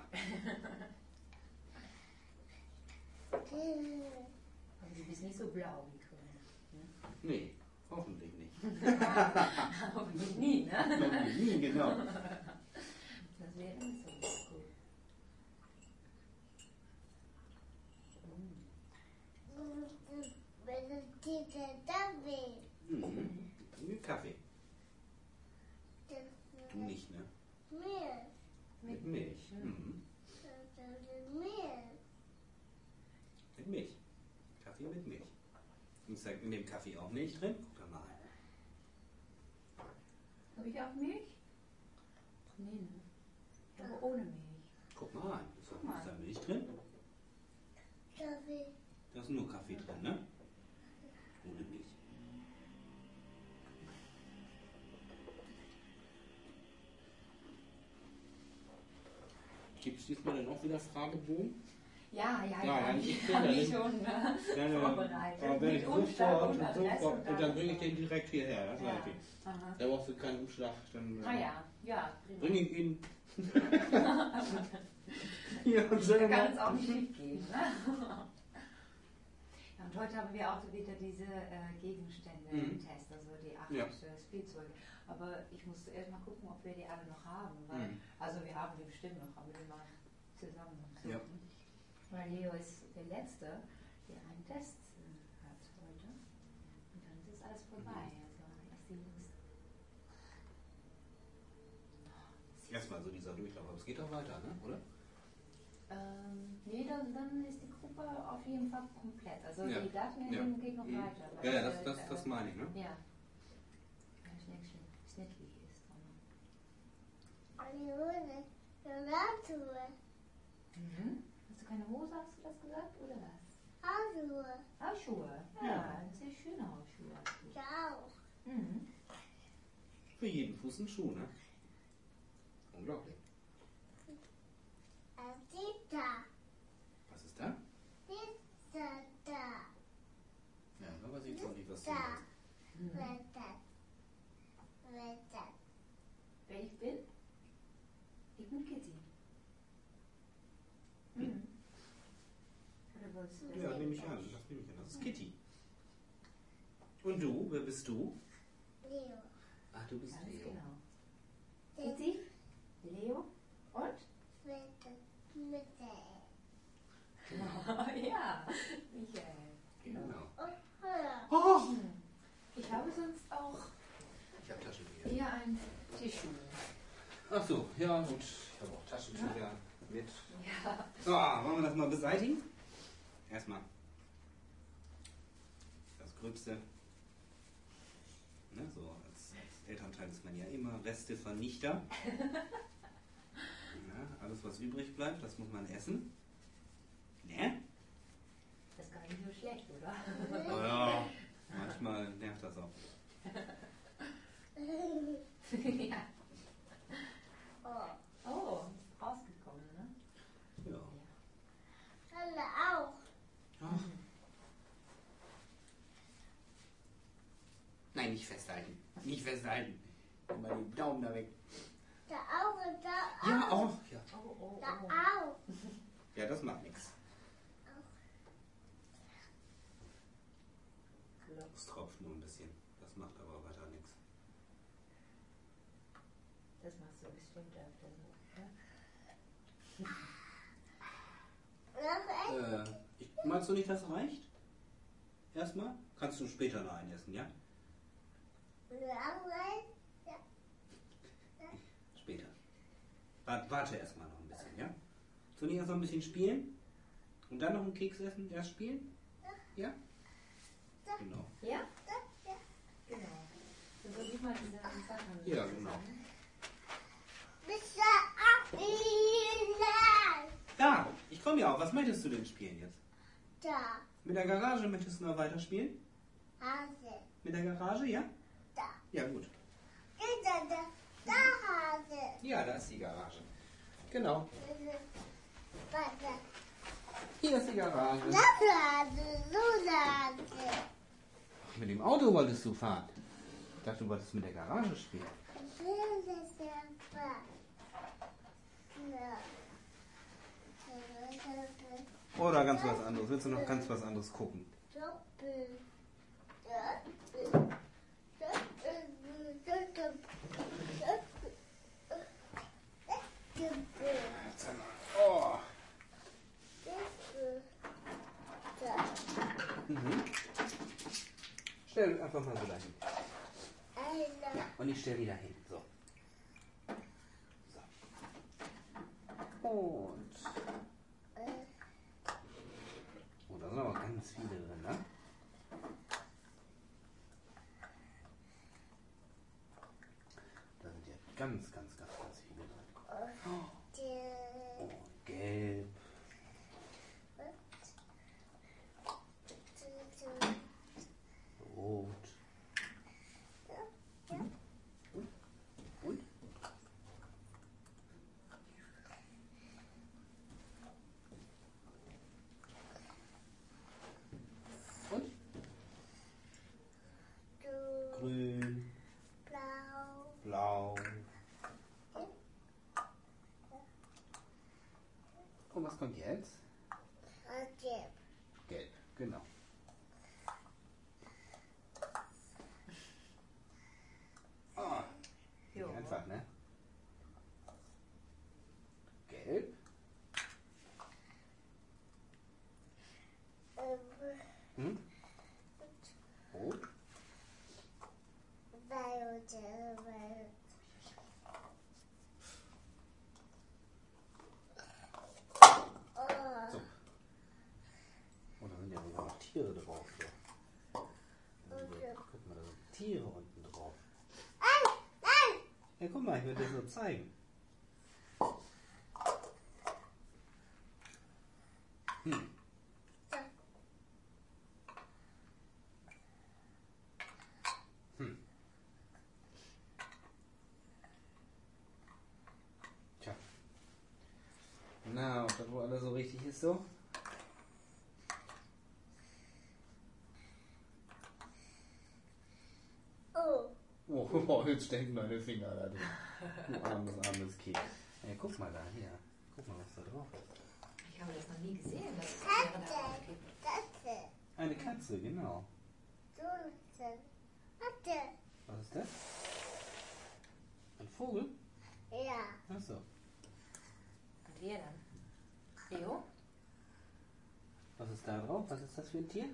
Also du bist nicht so blau wie Krümel. Ne? Nee, hoffentlich nicht. Hoffentlich nie, ne? Hoffentlich nie, genau. Das wäre nicht so gut. Mit Kaffee. Du nicht, ne? Mit Milch. Mit Milch. Kaffee mit Milch. Ist da in dem Kaffee auch Milch drin? Guck da mal rein. Habe ich auch Milch? Nee, ne? Aber ohne Milch. Guck mal rein. Ist da Milch drin? Da ist nur Kaffee drin, ne? Ohne Milch. Gibt es diesmal dann auch wieder Fragebogen? Ja, ich habe bin ich schon vorbereitet. Aber wenn Mit ich Umschlag sofort und Adresse und dann bringe ich den direkt hierher. Das Ja. weiß ich. Aha. Da brauchst du keinen Umschlag. Dann Ja, bringe prima. ich ihn. Ja, Da selber. kann es auch nicht schief gehen. Ne? Ja, und heute haben wir auch wieder diese Gegenstände im Test, also die 8 Spielzeuge. Aber ich musste erst mal gucken, ob wir die alle noch haben. Weil, also wir haben die bestimmt noch, aber wir mal zusammen suchen. Ja. Weil Leo ist der Letzte, der einen Test hat heute. Und dann ist alles vorbei. Also erst die Jungs. Erstmal so dieser Durchlauf. Aber es geht auch weiter, ne? Oder? Nee, dann ist die Gruppe auf jeden Fall komplett. Also Ja. die Datenerhebung geht noch weiter. Ja, ja, weil das meine ich, ne? Ja. Schnittlich ist. Hast du keine Hose, hast du das gesagt? Oder was? Hausschuhe. Ja, sehr schöne Hausschuhe. Mhm. Für jeden Fuß ein Schuh, ne? Unglaublich. Was ist da? Ja, aber sieht so nicht, was du meinst. Wer ich bin? Ich bin Kitty. Oder wolltest du das? Ja, nehme ich an. Das nehme ich an. Das ist Kitty. Und du? Wer bist du? Ach, du bist Ganz Leo. genau. Kitty, Leo und? Ja, Michael. Genau. Ich habe sonst auch Ich habe Taschentücher. hier ein Tissue. Ach so, ja gut. Ich habe auch Taschentücher mit. Ja. So, wollen wir das mal beseitigen? Erstmal das Gröbste. Ne, so als Elternteil ist man ja immer Restevernichter. Ja, alles, was übrig bleibt, das muss man essen. Ne? Das ist gar nicht so schlecht, oder? Oh ja, manchmal nervt das auch. Ja. Oh, rausgekommen, ne? Ja. Alle auch. Ach. Nein, nicht festhalten. Nicht festhalten. Immer die Daumen da weg. Da auch, da auch. Ja, auch. Ja, Oh. Da auch. ja, das macht nichts. Es tropft nur ein bisschen. Das macht aber weiter nichts. Das machst du bestimmt öfter so, ja? Meinst du nicht, das reicht? Erstmal? Kannst du später noch einen essen, ja? Später. Warte erstmal noch ein bisschen, ja? Soll ich erst noch ein bisschen spielen? Und dann noch einen Keks essen? Erst spielen? Ja? Genau. Ja? Genau. So soll ich mal diese Sachen Ja, genau. Bist du auch hier? Da, ich komme ja auch. Was möchtest du denn spielen jetzt? Da. Mit der Garage möchtest du noch weiterspielen? Hase. Mit der Garage, ja? Da. Ja, gut. Da Hase. Ja, da ist die Garage. Genau. Warte. Hier ist die Garage. Da Hase. So Hase. Mit dem Auto wolltest du fahren. Ich dachte, du wolltest mit der Garage spielen. Oder ganz was anderes. Willst du noch ganz was anderes gucken? Oh. Mhm. Stell einfach mal so dahin. Und ich stelle wieder hin. So. Und. Oh, da sind aber ganz viele drin, ne? Da sind ja ganz viele drin. Oh, gelb. Rot. Und? Und? Grün. Blau. Und was kommt jetzt? Gelb, genau. Oh, Jo. einfach, ne? Gelb. Hm? Rot. So. Und da sind ja sogar noch Tiere drauf. So. Guck mal, da sind Tiere unten drauf. Ja, guck mal, ich will dir so zeigen. Tja. Na, ob das wohl alles so richtig ist so? Oh, jetzt stecken meine Finger da drin. Du armes Kind. Ey, guck mal da, hier. Guck mal, was da drauf ist. Ich habe das noch nie gesehen, dass es Tiere da drauf gibt. Eine Katze, genau. Was ist das? Ein Vogel? Ja. Achso. Und wir dann? Leo? Was ist da drauf? Was ist das für ein Tier?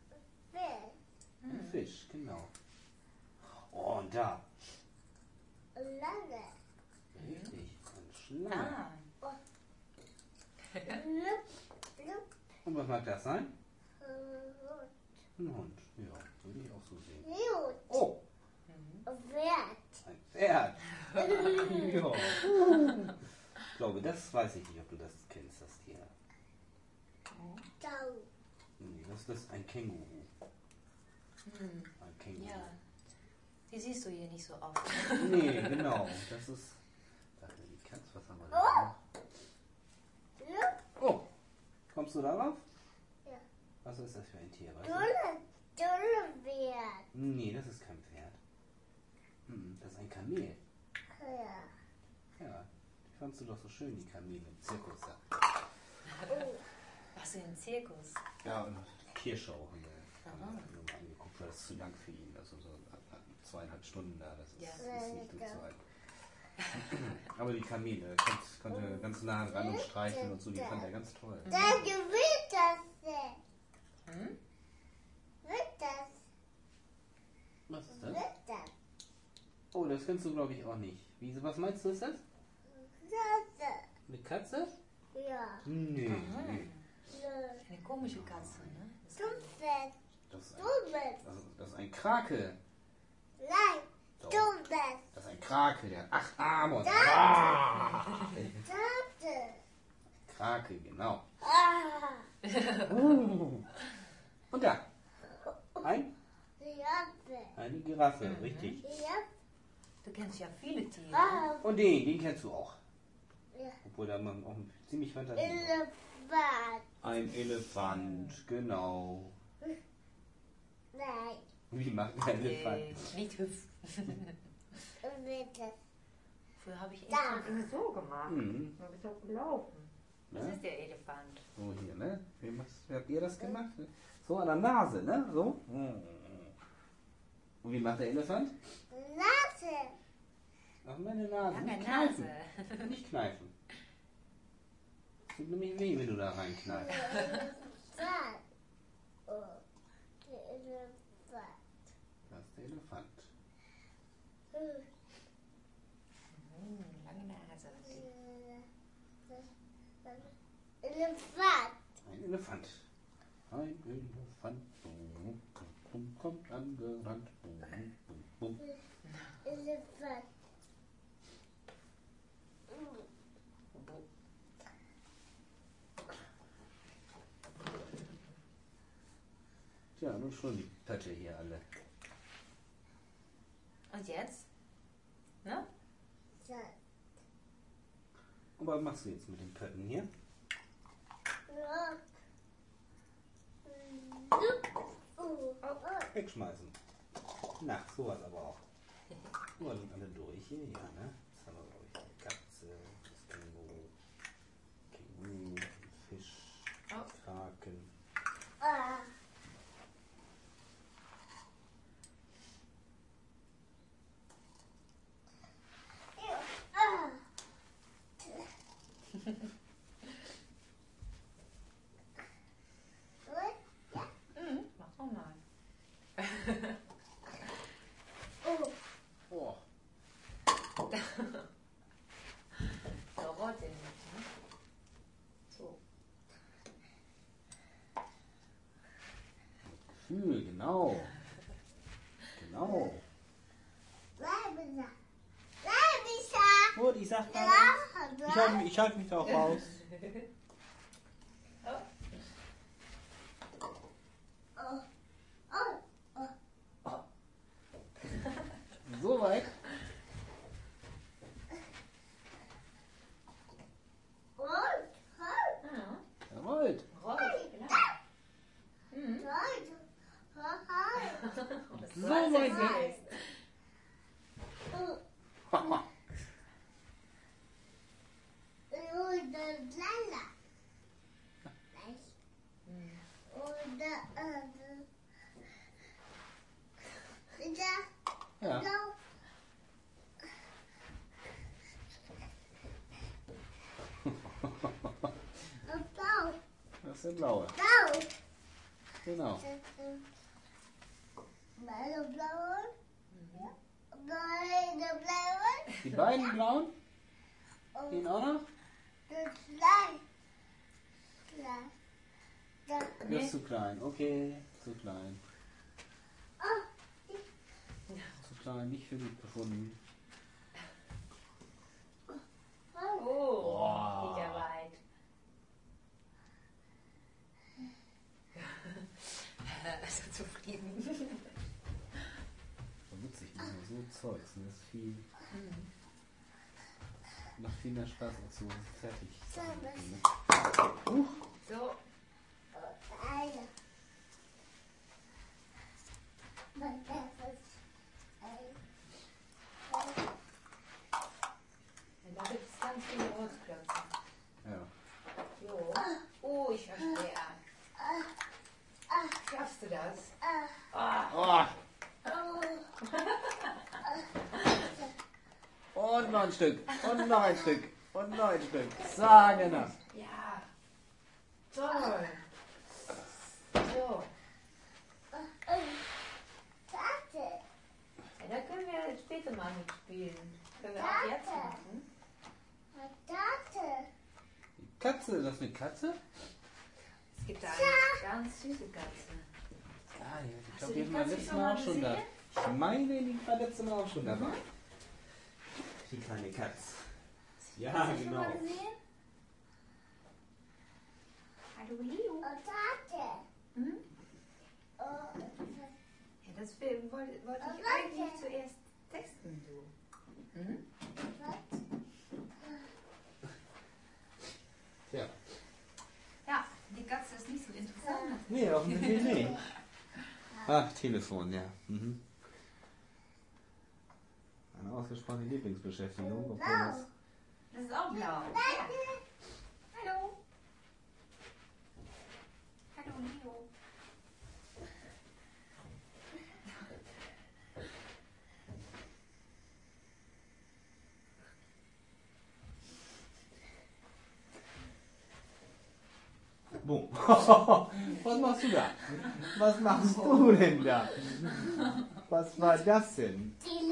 Ein Fisch, genau. Oh, und da. Lange. Richtig, eine Schlange. Ah, Und was mag das sein? Ein Hund. Ja, würde ich auch so sehen. Oh! Pferd. Ein Pferd. Ja. Ich glaube, das weiß ich nicht, ob du das kennst, das Tier. Sau. Nee, das ist ein Känguru. Ein Känguru. Ja. Die siehst du hier nicht so oft. Nee, genau. Das ist. Ach, die Katze, was haben wir da? Ja. Oh, kommst du darauf? Ja. Was ist das für ein Tier? Weißt du? Dulle Pferd. Nee, das ist kein Pferd. Das ist ein Kamel. Ja. Ja, die fandst du doch so schön, die Kamele im Zirkus. Da. Was für ein Zirkus. Ja, und Tierschau haben wir mal angeguckt, weil das ist zu lang für ihn. Also so 2,5 Stunden da, das ist, Ja. ist nicht durchzuhalten. Aber die Kamele, konnte ganz nah ran und streicheln und so, die fand er ganz toll. Da gewinnt das denn. Wird das? Was ist das? Wird das? Oh, das kennst du glaube ich auch nicht. Was meinst du, ist das? Das. Eine Katze? Ja. Nee. Eine komische Katze, ne? Dummfett. Das ist Dummfett. das ist ein Krake. Nein. Doch. Dummfett. Das ist ein Krake, der hat 8 Arme und Tate. Krake, genau. Ah. Und da. Giraffe. Eine Giraffe, richtig. Giraffe. Du kennst ja viele Tiere. Ah. Und den kennst du auch. Ja. Obwohl da man auch ziemlich Fantasie hat. Elefant. Ein Elefant, genau. Nein. Wie macht ein Elefant? Nicht hüpfen. Bitte. Früher habe ich Da. immer so gemacht. Mhm. Da bist du auch gelaufen. Das Ne? ist der Elefant. So hier, ne? Wie habt ihr das gemacht? So an der Nase, ne? So. Und wie macht der Elefant? Nase. Ach, meine Nase. Lange Nicht kneifen. Nase. Nicht kneifen. Tut nämlich weh, wenn du da reinkneifst. Elefant. Oh. Der Elefant. Das ist der Elefant. Lange Nase. Elefant. Ein Elefant. Ein Elefant. Kommt angerannt. Elefant. Tja, nun schon die Pötte hier alle. Und jetzt? Ne? Und was machst du jetzt mit den Pötten hier? Wegschmeißen. Na, sowas aber auch. Oh, sind alle durch hier, ja, ne? Jetzt haben wir, glaube ich, die Katze, das Känguru, Fisch, Kraken. Mach doch mal. Oh, Da rollt der nicht, ne? So. Gefühl, genau. Genau. Gut, ich sag mal, ich halte mich da auch raus. So weit. Er rollt. Rollt, genau. So weit weg. Ja. Das ist der blaue. Genau. Die beiden blauen? Den auch noch? Das ist zu klein. Okay, zu klein. Zu da nicht für gut befunden. Oh, geht ja weit. Ist er zufrieden? Witzig, so Zeugs. Ne? Das ist viel. Macht viel mehr Spaß als so fertig. So. Da gibt es ganz viele Holzklötze. Ja. Jo. Oh, ich verstehe. Schaffst du das? Und noch ein Stück. Und noch ein Stück. Und noch ein Stück. Sagenhaft. Ja. Toll. So. Ja, da können wir später mal mitspielen. Können wir auch jetzt machen. Die Katze, ist das eine Katze? Es gibt da eine ganz süße Katze. Ja, ich Hast glaube, du die die war Katze letztes schon Mal mal auch schon da. gesehen? Ich meine, die war letztes Mal auch schon dabei. Die kleine Katze. Ja, Hast du schon genau. mal gesehen? Hallo Leo. Hm? Ja, das wollte ich eigentlich zuerst testen, du. Hm? Ja. Ja, die Katze ist nicht so interessant. Nee, offensichtlich nicht. Ach, Telefon, ja. Mhm. Eine ausgesprochene Lieblingsbeschäftigung. Obwohl das Das ist auch blau. Hallo. Hallo Leo. Boom. Was machst du da? Was machst du denn da? Was war das denn?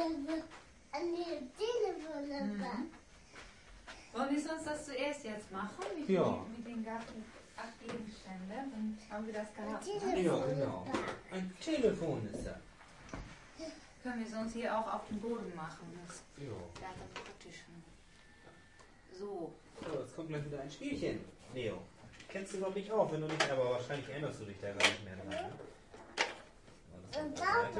Wollen wir sonst das zuerst jetzt machen? Ja. Mit den 8 Gegenständen. Dann haben wir das gehabt. Ne? Ja, genau. Ein Telefon ist da. Können wir sonst hier auch auf dem Boden machen. Das Ja. wäre dann praktisch. So. So, jetzt kommt gleich wieder ein Spielchen. Leo. Kennst du, glaube ich, auch, wenn du nicht, aber wahrscheinlich erinnerst du dich da gar nicht mehr dran. Ne? Ein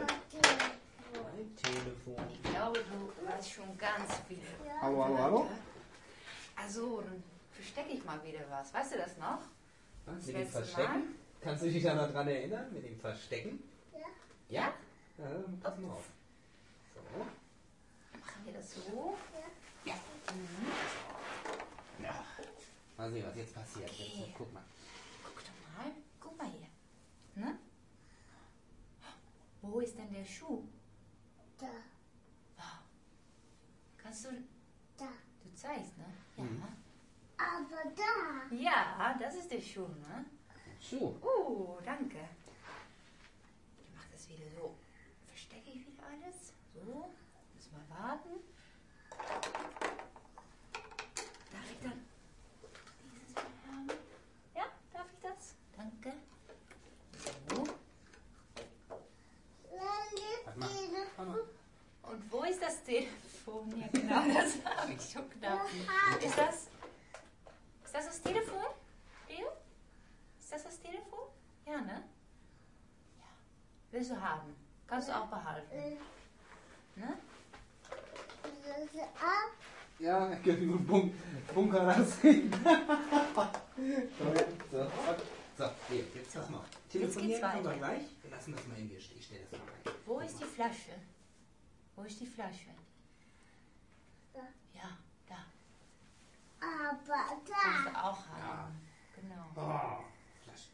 Telefon. Ich glaube, du weißt schon ganz viel. Hallo, hallo, hallo? Also, dann verstecke ich mal wieder was. Weißt du das noch? Was, Das mit dem letzte Verstecken? Kannst du dich da noch dran erinnern? Mit dem Verstecken? Ja. Ja? Ja, dann pass mal auf. So. Machen wir das so? Ja. Mhm. Ja. Mal sehen, was jetzt passiert. Okay. Jetzt, guck mal. Guck mal hier. Ne? Wo ist denn der Schuh? Kannst du... Du zeigst, ne? Ja. Mhm. Aber da. Ja, das ist der Schuh, ne? Schuh. Danke. Ich mache das wieder so. Verstecke ich wieder alles. So. Müssen wir warten. Darf ich dann dieses hier haben? Ja, darf ich das? Danke. So. Warte mal. Und wo ist das Telefon? Ja, genau, das habe ich schon gedacht. Ist das Telefon, Leo? Ist das Telefon? Ja, ne? Ja. Willst du haben? Kannst du auch behalten. Ne? Ja, ich kann gut Bunker das hin. So, Leo, jetzt pass mal. Telefonieren geht's können wir weiter. gleich. Wir lassen das mal in dir stehen. Ich stelle das mal rein. Wo ist die Flasche? Wo ist die Flasche? Da. Ja, da. Aber Kannst da. du auch haben. Genau. Oh, Flasche.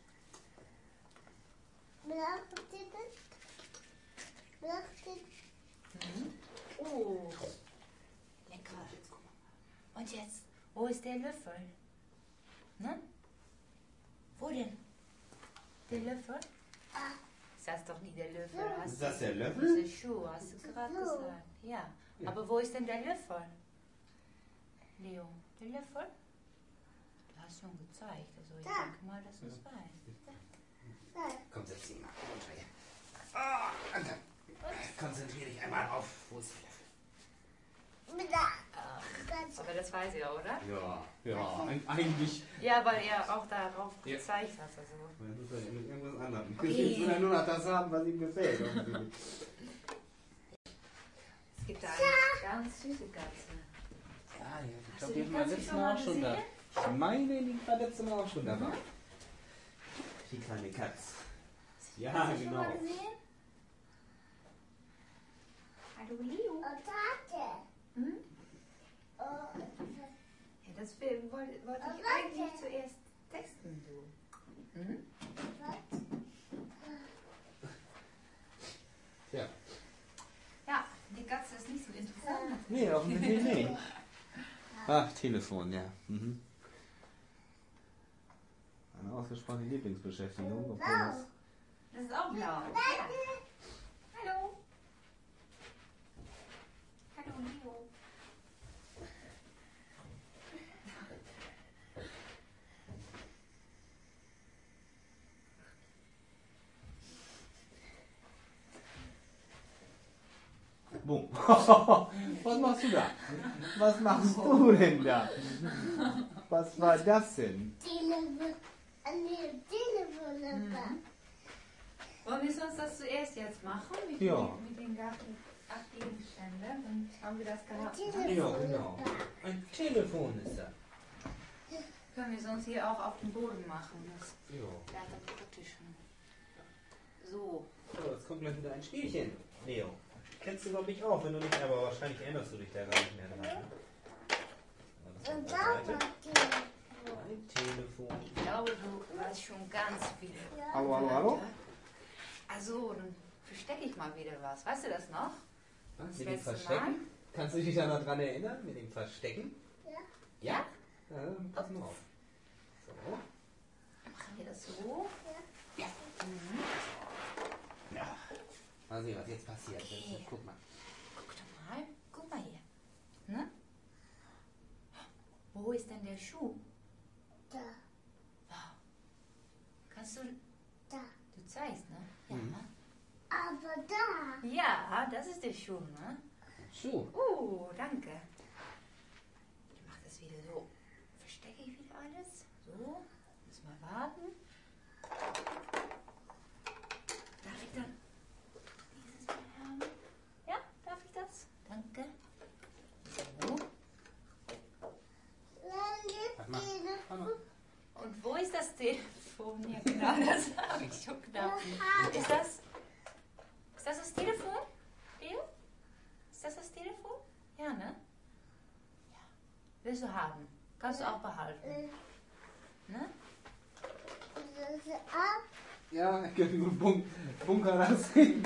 Oh, lecker. Und jetzt, wo ist der Löffel? Ne? Wo denn? Der Löffel? Ist das doch nicht der Löffel? Hast Ist das der du, Löffel? das ist Schuh, hast du gerade gesagt. Ja. Aber wo ist denn der Löffel? Leo, der Löffel? Du hast schon gezeigt, also ich denke mal, dass du es weißt. Komm, setz ihn mal runter hier. Oh, danke. Konzentriere dich einmal auf. Wo ist der Löffel? Aber das weiß er, oder? Ja, eigentlich. Ja, weil er auch darauf gezeigt hat. Also. Das ist ja mit irgendwas anderem. Ich will ja nur noch das haben, was ihm gefällt. Es gibt da eine ganz süße Katze. Ja, ich glaube, die hatten wir letztes Mal auch schon da. Ich meine, die war letztes Mal auch schon dabei. Die kleine Katze. Ja, Hast du schon genau. mal gesehen? Hallo Leo. Hm? Ja, das wollte ich eigentlich zuerst testen, du. Hm? Ja. Ja, die Katze ist nicht so interessant. Nee, offensichtlich nicht. Ach, Telefon, ja. Mhm. Eine ausgesprochene Lieblingsbeschäftigung, obwohl das. Das ist auch blau. Ja. Hallo. Hallo Leo. Boom. Was machst du da? Was machst du denn da? Was war das denn? Wollen wir sonst das zuerst jetzt machen? Mit den Gegenständen? Dann haben wir das gehabt. Ne? Ja, genau. Ein Telefon ist da. Können wir sonst hier auch auf dem Boden machen. Das Ja. wäre dann praktisch. So. So, jetzt kommt gleich wieder ein Spielchen. Leo. Kennst du, glaube ich, auch, wenn du nicht, aber wahrscheinlich erinnerst du dich da gar nicht mehr dran. Ne? Das war auf der Seite. Ein Telefon. Ich glaube, du weißt schon ganz viele. Hallo, hallo, hallo? Also, dann verstecke ich mal wieder was. Weißt du das noch? Was? Das Mit dem letzte Verstecken? Kannst du dich da noch dran erinnern? Mit dem Verstecken? Ja. Ja? Ja, dann pass mal auf. So. Machen wir das so? Ja. Mhm. Ja. Mal sehen, was jetzt passiert. Okay. Guck mal. Guck mal hier. Ne? Wo ist denn der Schuh? Da. Kannst du... Da. Du zeigst, ne? Ja. Mhm. Aber da. Ja, das ist der Schuh, ne? Schuh. Danke. Ich mache das wieder so. Verstecke ich wieder alles. So. Muss mal warten. Darf ich dann dieses mal haben? Ja, darf ich das? Danke. So. Und wo ist das Telefon? Ja, genau, das habe ich schon gedacht. Ist das Telefon, Leo? Ist das Telefon? Ja, ne? Ja. Willst du haben? Kannst du auch behalten. Ne? Ja, ich kann gut Bunker das hin.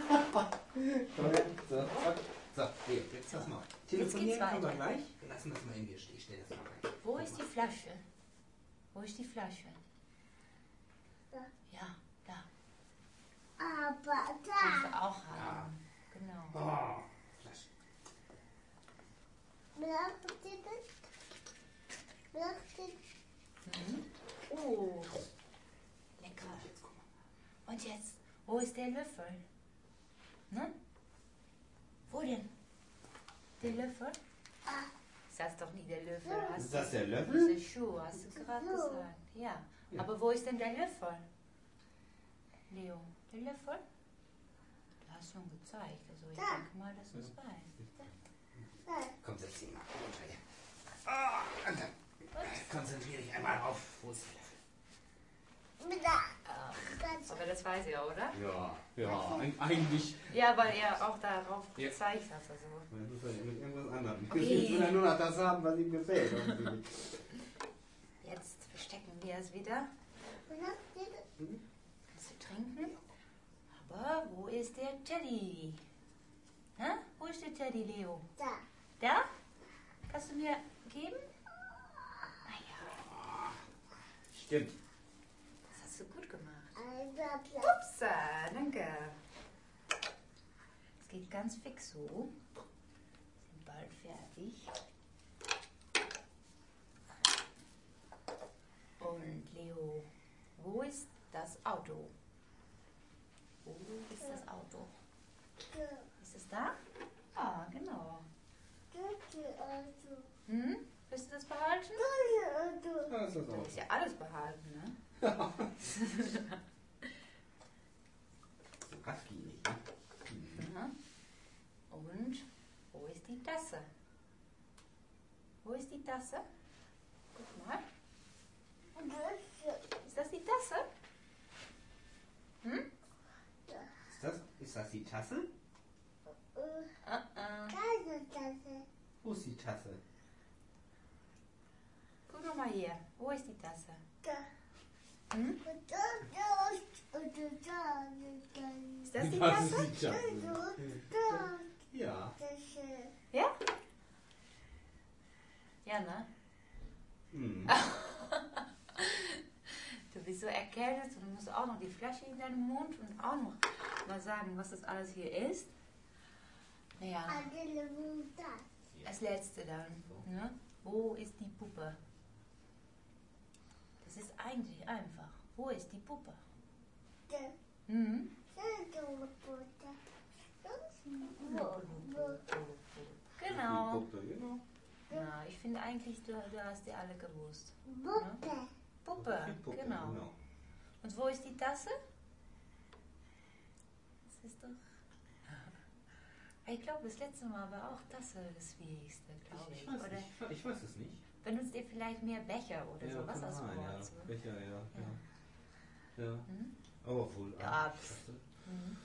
So, Leo, jetzt pass mal auf. Telefonieren geht's können wir weiter. gleich. Wir lassen das mal in dir stehen. Ich stell das mal rein. Wo ist die Flasche? Wo ist die Flasche? Da. Ja, da. Aber Kannst da. du auch haben. Genau. Oh, Flasche. Oh, lecker. Jetzt guck mal. Und jetzt, wo ist der Löffel? Ne? Wo denn? Der Löffel? Ist das doch nicht der Löffel? Ist das der Das Löffel? ist der Schuh, hast du gerade gesagt. Ja. Aber wo ist denn der Löffel? Leo, der Löffel? Du hast schon gezeigt. Also ich denke mal, dass du es weißt. Komm, setz dich mal runter hier. Oh, und dann konzentriere dich einmal auf. Wo ist der Löffel? Aber das weiß er, oder? Ja, eigentlich. Ja, weil er auch darauf gezeigt hat. Also. Das ist ja mit irgendwas anderem. Ich will ja nur noch das haben, was ihm gefällt. Jetzt verstecken wir es wieder. Kannst du trinken? Aber wo ist der Teddy? Hä? Wo ist der Teddy, Leo? Da. Da? Kannst du mir geben? Naja, Stimmt. das hast du gut gemacht. Upsa, danke. Es geht ganz fix so. Sind bald fertig. Und Leo, wo ist das Auto? Wo ist das Auto? Ist es da? Ah, genau. Hm? Willst du das behalten? Da ist das Du auch. willst ja alles behalten, ne? So raffgierig, ne? Ja. Und wo ist die Tasse? Wo ist die Tasse? Guck mal. Ist das die Tasse? Hm? Ist das die Tasse? Wo ist die Tasse? Guck noch mal hier. Wo ist die Tasse? Hm? Ist das die Das ist Tasse? die Tasse. Ja. Ja? Ja, ne? Hm. Du bist so erkältet und du musst auch noch die Flasche in deinem Mund und auch noch mal sagen, was das alles hier ist. Naja, das letzte dann. Ne? Wo ist die Puppe? Das ist eigentlich einfach. Wo ist die Puppe? Hm? Genau. Die Puppe, genau. Ja, ich finde eigentlich, du hast die alle gewusst. Puppe, Die Puppe, genau. Und wo ist die Tasse? Das ist doch... Ich glaube, das letzte Mal war auch Tasse das Schwierigste, glaube ich. Oder Ich weiß es nicht. benutzt ihr vielleicht mehr Becher oder so? Was kann als sein, Wort? ja. So? Becher, ja. Ja. Hm? Aber wohl. Ja. Tasse. Mhm.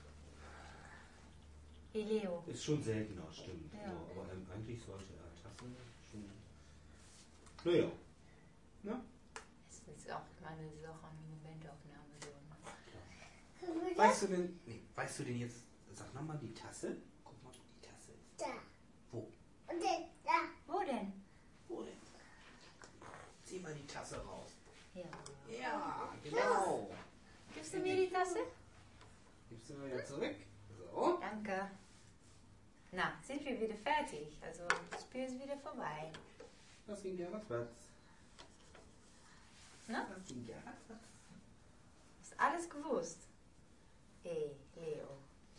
Hey Leo. Ist schon seltener, stimmt. Ja. Genau. Aber eigentlich sollte er Tasse schon. Naja. Na? Es ist auch, ich meine, es ist auch eine Momentaufnahme so. Weißt du denn jetzt, sag nochmal die Tasse? Guck mal, wo die Tasse ist. Wo? Wo denn? Wo denn? Zieh mal die Tasse raus. Ja. Ja, genau. Gibst du mir die Tasse? Gibst du mir wieder zurück? So. Danke. Na, sind wir wieder fertig? Also, das Spiel ist wieder vorbei. Das ging ja ratzfatz. Na? Das ging ja ratzfatz. Hast alles gewusst? Hey, Leo.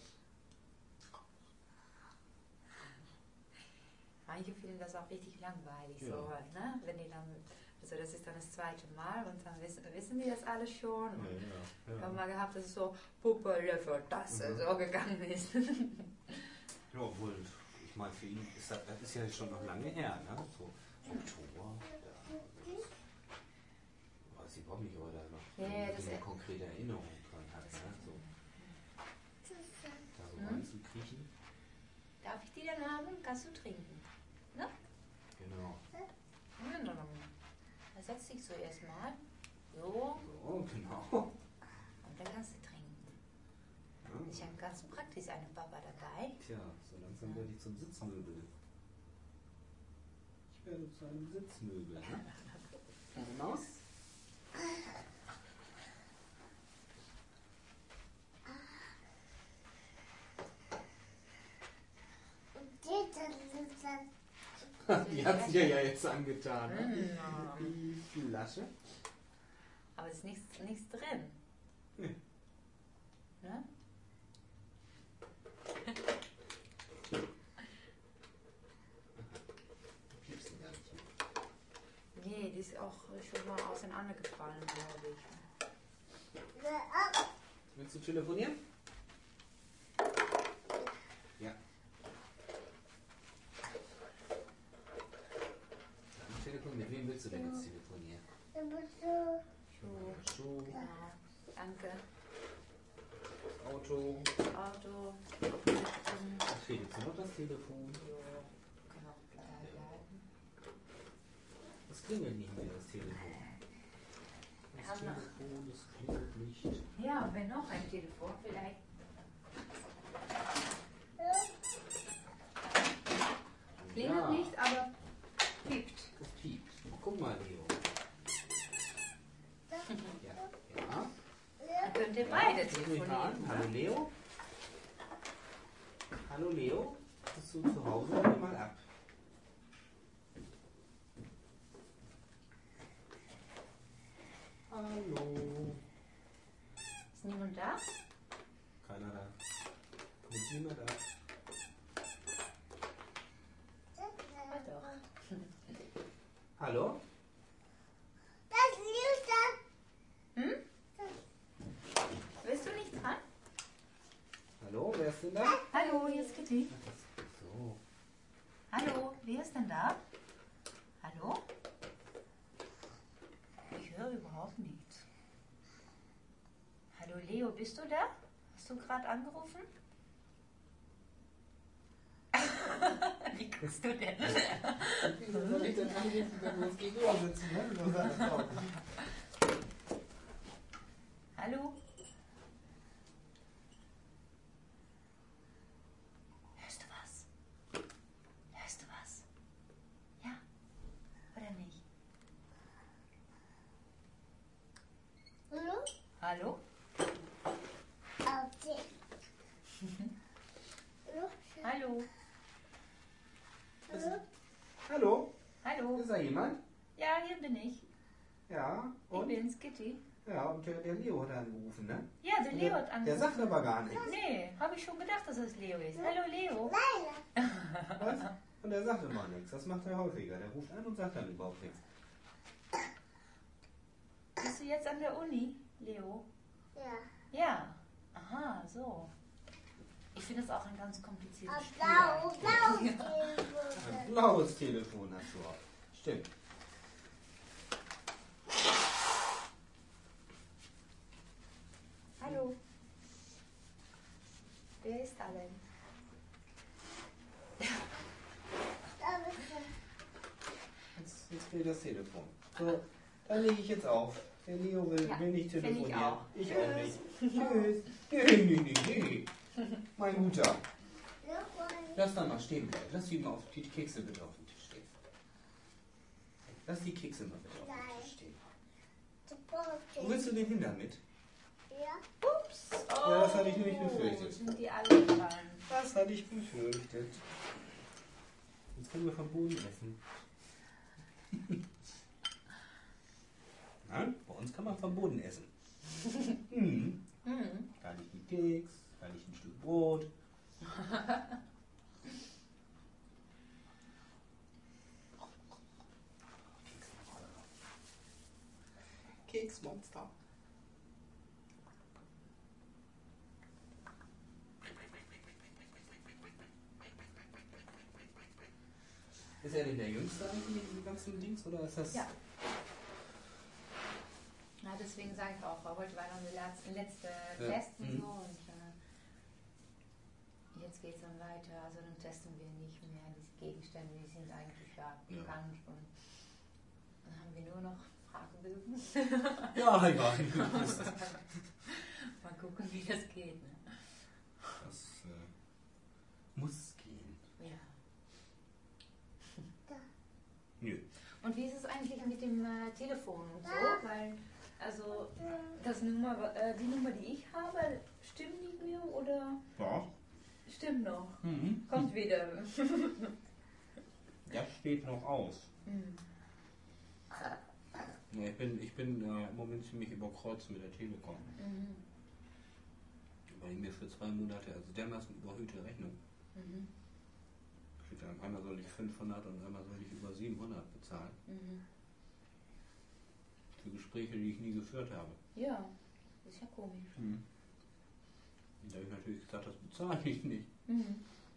Manche finden das auch richtig langweilig, Ja. so, ne? Wenn die dann, also das ist dann das zweite Mal und dann wissen die das alles schon. Und wir haben mal gehabt, dass es so Puppe, Löffel, Tasse so gegangen ist. Ja, obwohl, ich meine, für ihn ist das ist ja schon noch lange her, ne? So Oktober. Da weiß ich überhaupt nicht, ob er da noch Ja, das eine ist- konkrete Erinnerung dran hat, ne? So, da so reinzukriechen. Darf ich die dann haben? Kannst du trinken? Ne? Genau. Ja, dann setz dich so erstmal. So, So, genau. und dann kannst du trinken. Ja. Ich habe ganz praktisch einen Papa dabei. Tja, so langsam werde ich zum Sitzmöbel. Ich werde zu einem Sitzmöbel, ne? Genau. Die hat sie ja jetzt angetan, ne? Die Flasche. Aber es ist nichts drin. Nee. Ne? Gibt's denn gar nicht. Nee, die ist auch schon mal auseinandergefallen, glaube ich. Willst du telefonieren? Ja. Dann telefonieren. Mit wem willst du denn jetzt telefonieren? Schuh, Ja, danke. Auto. Auto. Was fehlt jetzt noch? Das Telefon. Kann auch da bleiben. Das klingelt nicht mehr, das Telefon. Das haben noch- Telefon, das klingelt nicht. Ja, wenn noch ein Telefon vielleicht. Klingelt Ja, nicht, aber piept. das piept. Guck mal, Leo. Ja. Ja. Dann könnt ihr beide Ruf mich mal an. telefonieren. Hallo Leo. Hallo Leo. Bist du zu Hause? Hol mal ab. Hallo. Ist niemand da? Keiner da. Mit Ist niemand da? Ah, doch. Hallo? Das Leo Hm? Bist du nicht dran? Hallo, wer ist denn da? Hallo, hier ist Kitty. So. Hallo, wer ist denn da? Hallo? Ich höre überhaupt nichts. Hallo Leo, bist du da? Hast du gerade angerufen? Wie guckst du denn? Wieso soll ich denn anrufen, wenn wir uns gegenüber sitzen? Ne? So sagt das auch. Hallo? Hörst du was? Hörst du was? Ja? Oder nicht? Hallo? Hallo? Okay. Hallo? Hallo? Hallo? Hallo? Hallo? Ist da jemand? Ja, hier bin ich. Ja, Ich und? bin's, Kitty. Ja, und der Leo hat angerufen, ne? Ja, der Leo hat Der angerufen. sagt aber gar nichts. Nee, habe ich schon gedacht, dass es Leo ist. Hallo Leo. Was? Und er sagt immer nichts. Das macht er häufiger. Der ruft an und sagt dann überhaupt nichts. Bist du jetzt an der Uni, Leo? Ja. Ja. Aha, so. Ich finde das auch ein ganz kompliziertes Spiel. Blau, eigentlich. blau. Ein blaues Telefon hast du auch. Stimmt. Hallo. Wer ist da denn? Jetzt fehlt das Telefon. So, dann lege ich jetzt auf. Der Leo will nicht find telefonieren. ich auch. Ich auch nicht. Tschüss. Nee. Mein Guter. Lass da mal stehen bleiben. Lass die mal auf die Kekse bitte auf dem Tisch stehen. Lass die Kekse mal bitte auf dem Tisch stehen. Wo willst du den hin damit? Ja. Ups. Oh, Ja, das hatte ich nämlich befürchtet. Sind die alle gefallen? Das hatte ich befürchtet. Jetzt können wir vom Boden essen. Nein, bei uns kann man vom Boden essen. Mhm. Da liegt ein Keks, da liegt ein Stück Brot. Keksmonster. Ist er denn der Jüngste eigentlich in diesen ganzen Dings oder ist das? Ja. Na, deswegen sage ich auch, heute war noch eine letzte Test und so und jetzt geht es dann weiter. Also dann testen wir nicht mehr diese Gegenstände, die sind eigentlich bekannt und dann haben wir nur noch Fragebögen. Ja, ja. Mal gucken, wie das geht. Ne? Das muss gehen. Ja. Nö. Und wie ist es eigentlich mit dem Telefon und so? Weil, also, die Nummer, die ich habe, stimmt nicht mehr oder Doch. stimmt noch? Mhm. Kommt wieder. Das steht noch aus. Mhm. Ja, ich bin im Moment ziemlich überkreuzt mit der Telekom. Mhm. Weil ich mir für 2 Monate, also dermaßen überhöhte Rechnung. Mhm. Einmal soll ich 500 und einmal soll ich über 700 bezahlen. Mhm. Für Gespräche, die ich nie geführt habe. Ja, ist ja komisch. Mhm. Und da habe ich natürlich gesagt, das bezahle ich nicht. Mhm.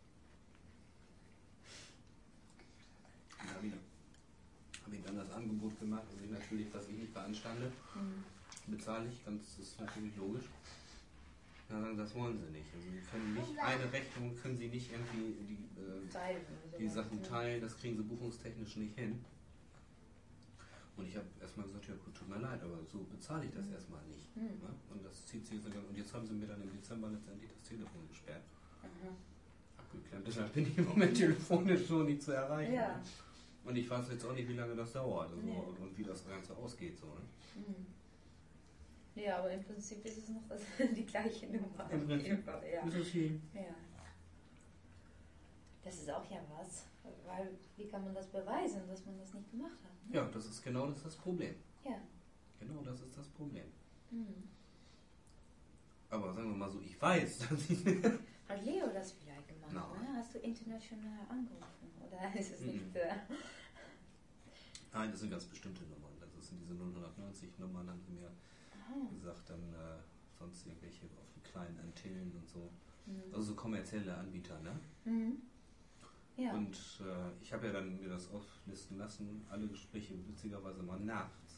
Und da habe ich dann das Angebot gemacht, dass ich natürlich, was ich nicht beanstande, bezahle ich, das ist natürlich logisch. Dann sagen, das wollen sie nicht. Also sie können nicht eine Rechnung, können sie nicht irgendwie die Sachen teilen, das kriegen sie buchungstechnisch nicht hin. Und ich habe erstmal gesagt, ja gut, tut mir leid, aber so bezahle ich das erstmal nicht. Ne? Und das zieht sich sogar, und jetzt haben sie mir dann im Dezember letztendlich das Telefon gesperrt. Abgeklemmt. Deshalb bin ich im Moment telefonisch so nicht zu erreichen. Ja. Und ich weiß jetzt auch nicht, wie lange das dauert also, Nee. und wie das Ganze ausgeht. So, ne? Ja, aber im Prinzip ist es noch die gleiche Nummer. Im Prinzip ja. ist es hier. Ja. Das ist auch ja was. Weil, wie kann man das beweisen, dass man das nicht gemacht hat? Ne? Ja, das ist genau das Problem. Ja. Genau das ist das Problem. Mhm. Aber sagen wir mal so, ich weiß, dass ich... Hat Leo das international angerufen? Oder ist es nicht... Nein, das sind ganz bestimmte Nummern. Das sind diese 090 Nummern, haben sie mir gesagt. Dann sonst irgendwelche auf den kleinen Antillen und so. Also so kommerzielle Anbieter, ne? Ja. Und ich habe ja dann mir das auflisten lassen, alle Gespräche witzigerweise mal nachts.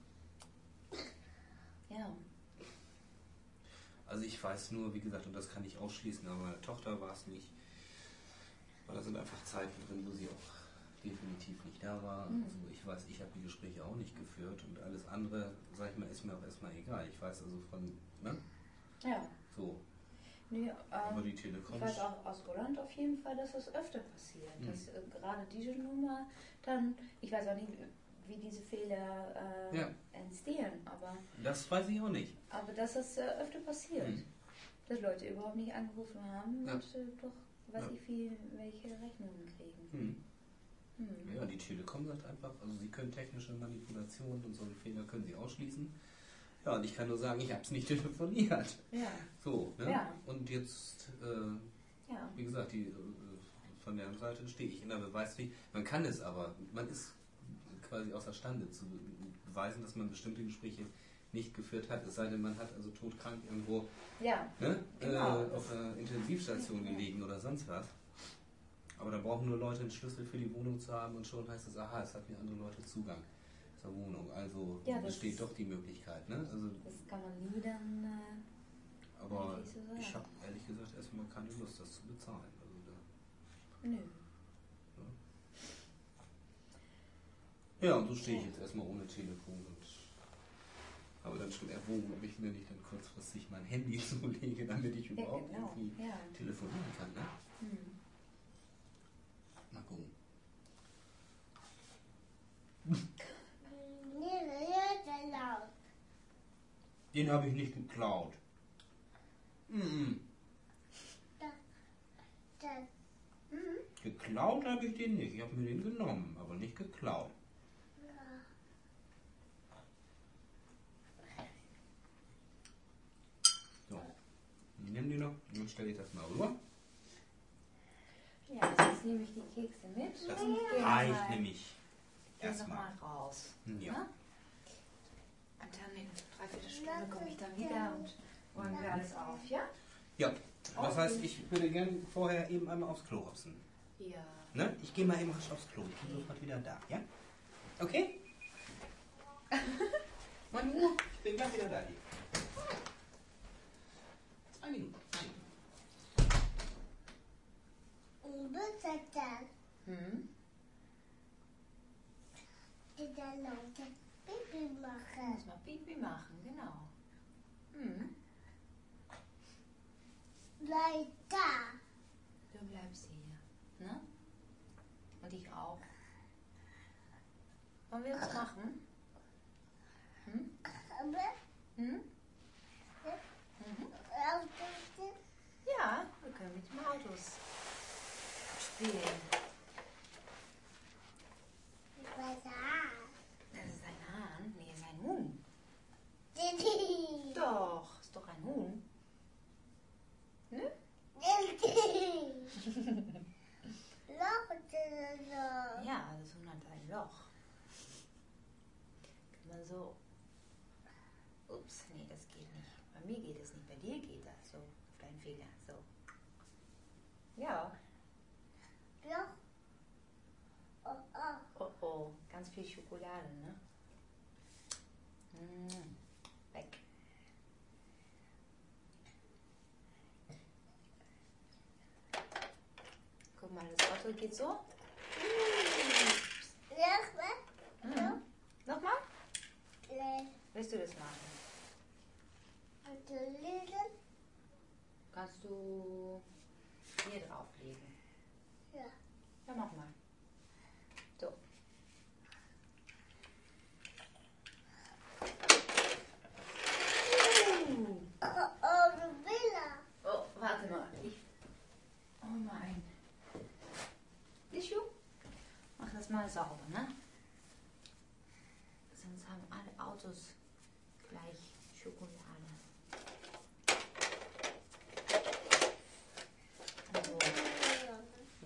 Ja. Also ich weiß nur, wie gesagt, und das kann ich ausschließen, aber meine Tochter war es nicht. Weil da sind einfach Zeiten drin, wo sie auch definitiv nicht da war. Also ich weiß, ich habe die Gespräche auch nicht geführt und alles andere, sag ich mal, ist mir auch erstmal egal. Ich weiß also von, ne? Ja. So. Nee, aber die Telekom. Ich weiß auch aus Holland auf jeden Fall, dass das öfter passiert. Dass gerade diese Nummer dann, ich weiß auch nicht, wie diese Fehler entstehen, aber... Das weiß ich auch nicht. Aber dass das öfter passiert. Dass Leute überhaupt nicht angerufen haben und doch, weiß ich welche Rechnungen kriegen. Ja, die Telekom sagt einfach, also sie können technische Manipulationen und so einen Fehler können sie ausschließen. Ja, und ich kann nur sagen, ich habe es nicht telefoniert. Ja. So, ne? Ja. Und jetzt, wie gesagt, von der Seite stehe ich in der Beweispflicht. Man kann es aber, man ist quasi außerstande zu beweisen, dass man bestimmte Gespräche nicht geführt hat. Es sei denn, man hat also todkrank irgendwo auf einer Intensivstation gelegen oder sonst was. Aber da brauchen nur Leute einen Schlüssel für die Wohnung zu haben und schon heißt es, aha, es hat mir andere Leute Zugang zur Wohnung. Also besteht doch die Möglichkeit. Ne? Also, das kann man nie dann... aber ich habe ehrlich gesagt erstmal keine Lust, das zu bezahlen. Also Nö. Ja, und so stehe ich jetzt erstmal ohne Telefon und habe dann schon erwogen, ob ich mir nicht dann kurzfristig mein Handy so lege, damit ich überhaupt irgendwie telefonieren kann. Ne? Mal gucken. Den habe ich nicht geklaut. Geklaut habe ich den nicht. Ich habe mir den genommen, aber nicht geklaut. So, nimm die noch. Dann stelle ich das mal rüber. Ja, jetzt nehme ich die Kekse mit. Das reicht nämlich erstmal raus. Ja. Ne? Und dann in 3/4 Stunde komme ich dann wieder und räumen wir alles auf, ja? Ja, das heißt, ich würde gerne vorher eben einmal aufs Klo hopsen. Ja. Ne? Ich gehe mal eben rasch aufs Klo. Ich bin sofort wieder da, ja? Okay? Mann, ich bin gleich wieder da. 2 Minuten. Pipi machen. Muss mal Pipi machen, genau. Bleib da. Du bleibst hier, ne? Und ich auch. Wollen wir das machen? Ja, wir können mit den Autos spielen. Das ist ein Hahn? Nee, ist ein Huhn. Doch, ist doch ein Huhn. Ne? Ja, das Huhn hat ein Loch. Kann man so... Ups, nee, das geht nicht. Bei mir geht es nicht, bei dir geht das. So, auf deinen Finger, so. Ja. Oh, ganz viel Schokolade, ne? Weg. Guck mal, das Auto geht so. Nochmal? Willst du das machen? Kannst du hier drauflegen? Ja. Ja, mach mal. So. Oh, warte mal. Ich hol mal ein Tissue. Mach das mal sauber, ne? Sonst haben alle Autos gleich Schokolade. So.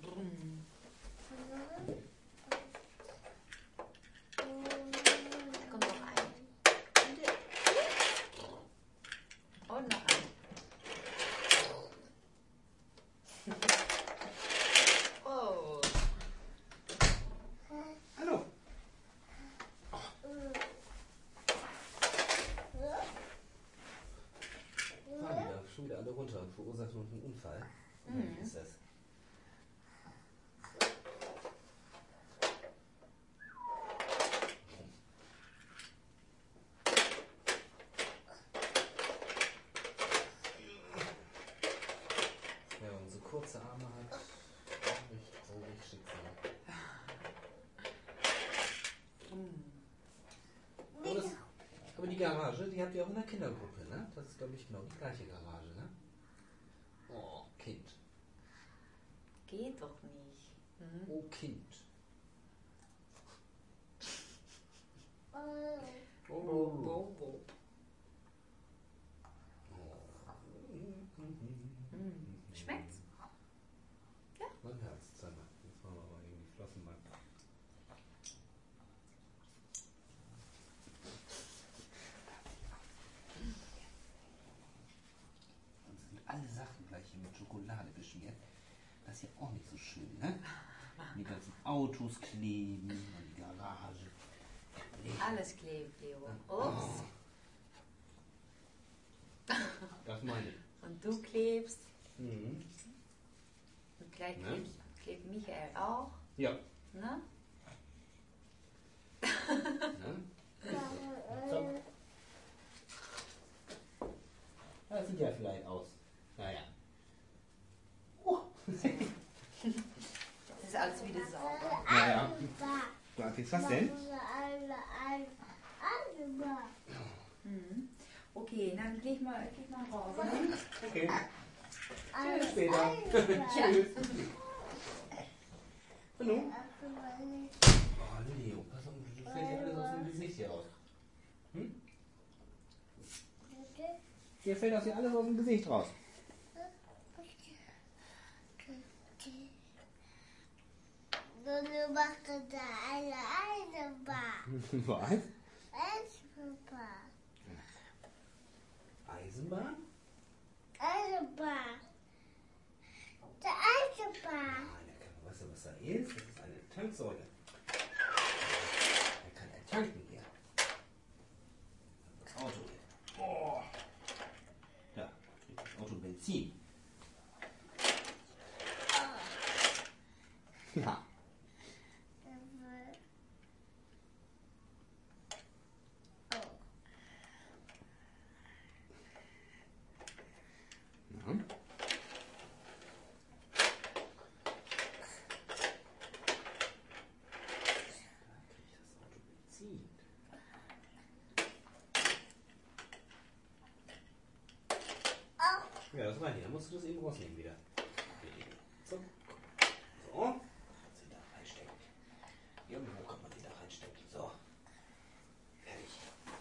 runter und verursacht noch einen Unfall. Wie ist das? Wer so kurze Arme hat, traurig Schicksal. Aber die Garage, die habt ihr auch in der Kindergruppe, ne? Das ist, glaube ich, genau die gleiche Garage, ne? Oh, Kind. Geht doch nicht. Oh, Kind. Schmeckt's? Ja. Mein Herz, zeig mal. Jetzt machen wir mal irgendwie Flossen mal. Sonst sind alle Sachen gleich hier mit Schokolade beschmiert. Das ist ja auch nicht so schön, ne? Die ganzen Autos kleben und die Garage. Alles klebt, Leo. Ups. Das meine ich. Und du klebst. Mhm. Und gleich Ne? klebt Michael auch. Ja. Ne? Ne? So. Das sieht ja vielleicht aus. Naja. Das ist alles wieder sauber. Naja. Was ist das denn? Okay, dann geh ich mal raus. Ne? Okay. Bis später. Tschüss. Hallo. Oh, Leo, pass auf, du fällt dir alles aus dem Gesicht hier raus. Hm? Dir fällt das hier alles aus dem Gesicht raus. Du machst da eine Eisenbahn. Was? Eisenbahn. Eisenbahn? Eisenbahn. Die Eisenbahn. Weißt du, was da ist? Das ist eine Tanksäule. Er kann tanken hier. Das Auto hier. Oh. Da kriegt das Auto Benzin. Ja. Ja. Ja, das reicht. Dann musst du das eben rausnehmen wieder. So. So. Kannst du da reinstecken. Irgendwo kann man die da reinstecken. So. Fertig.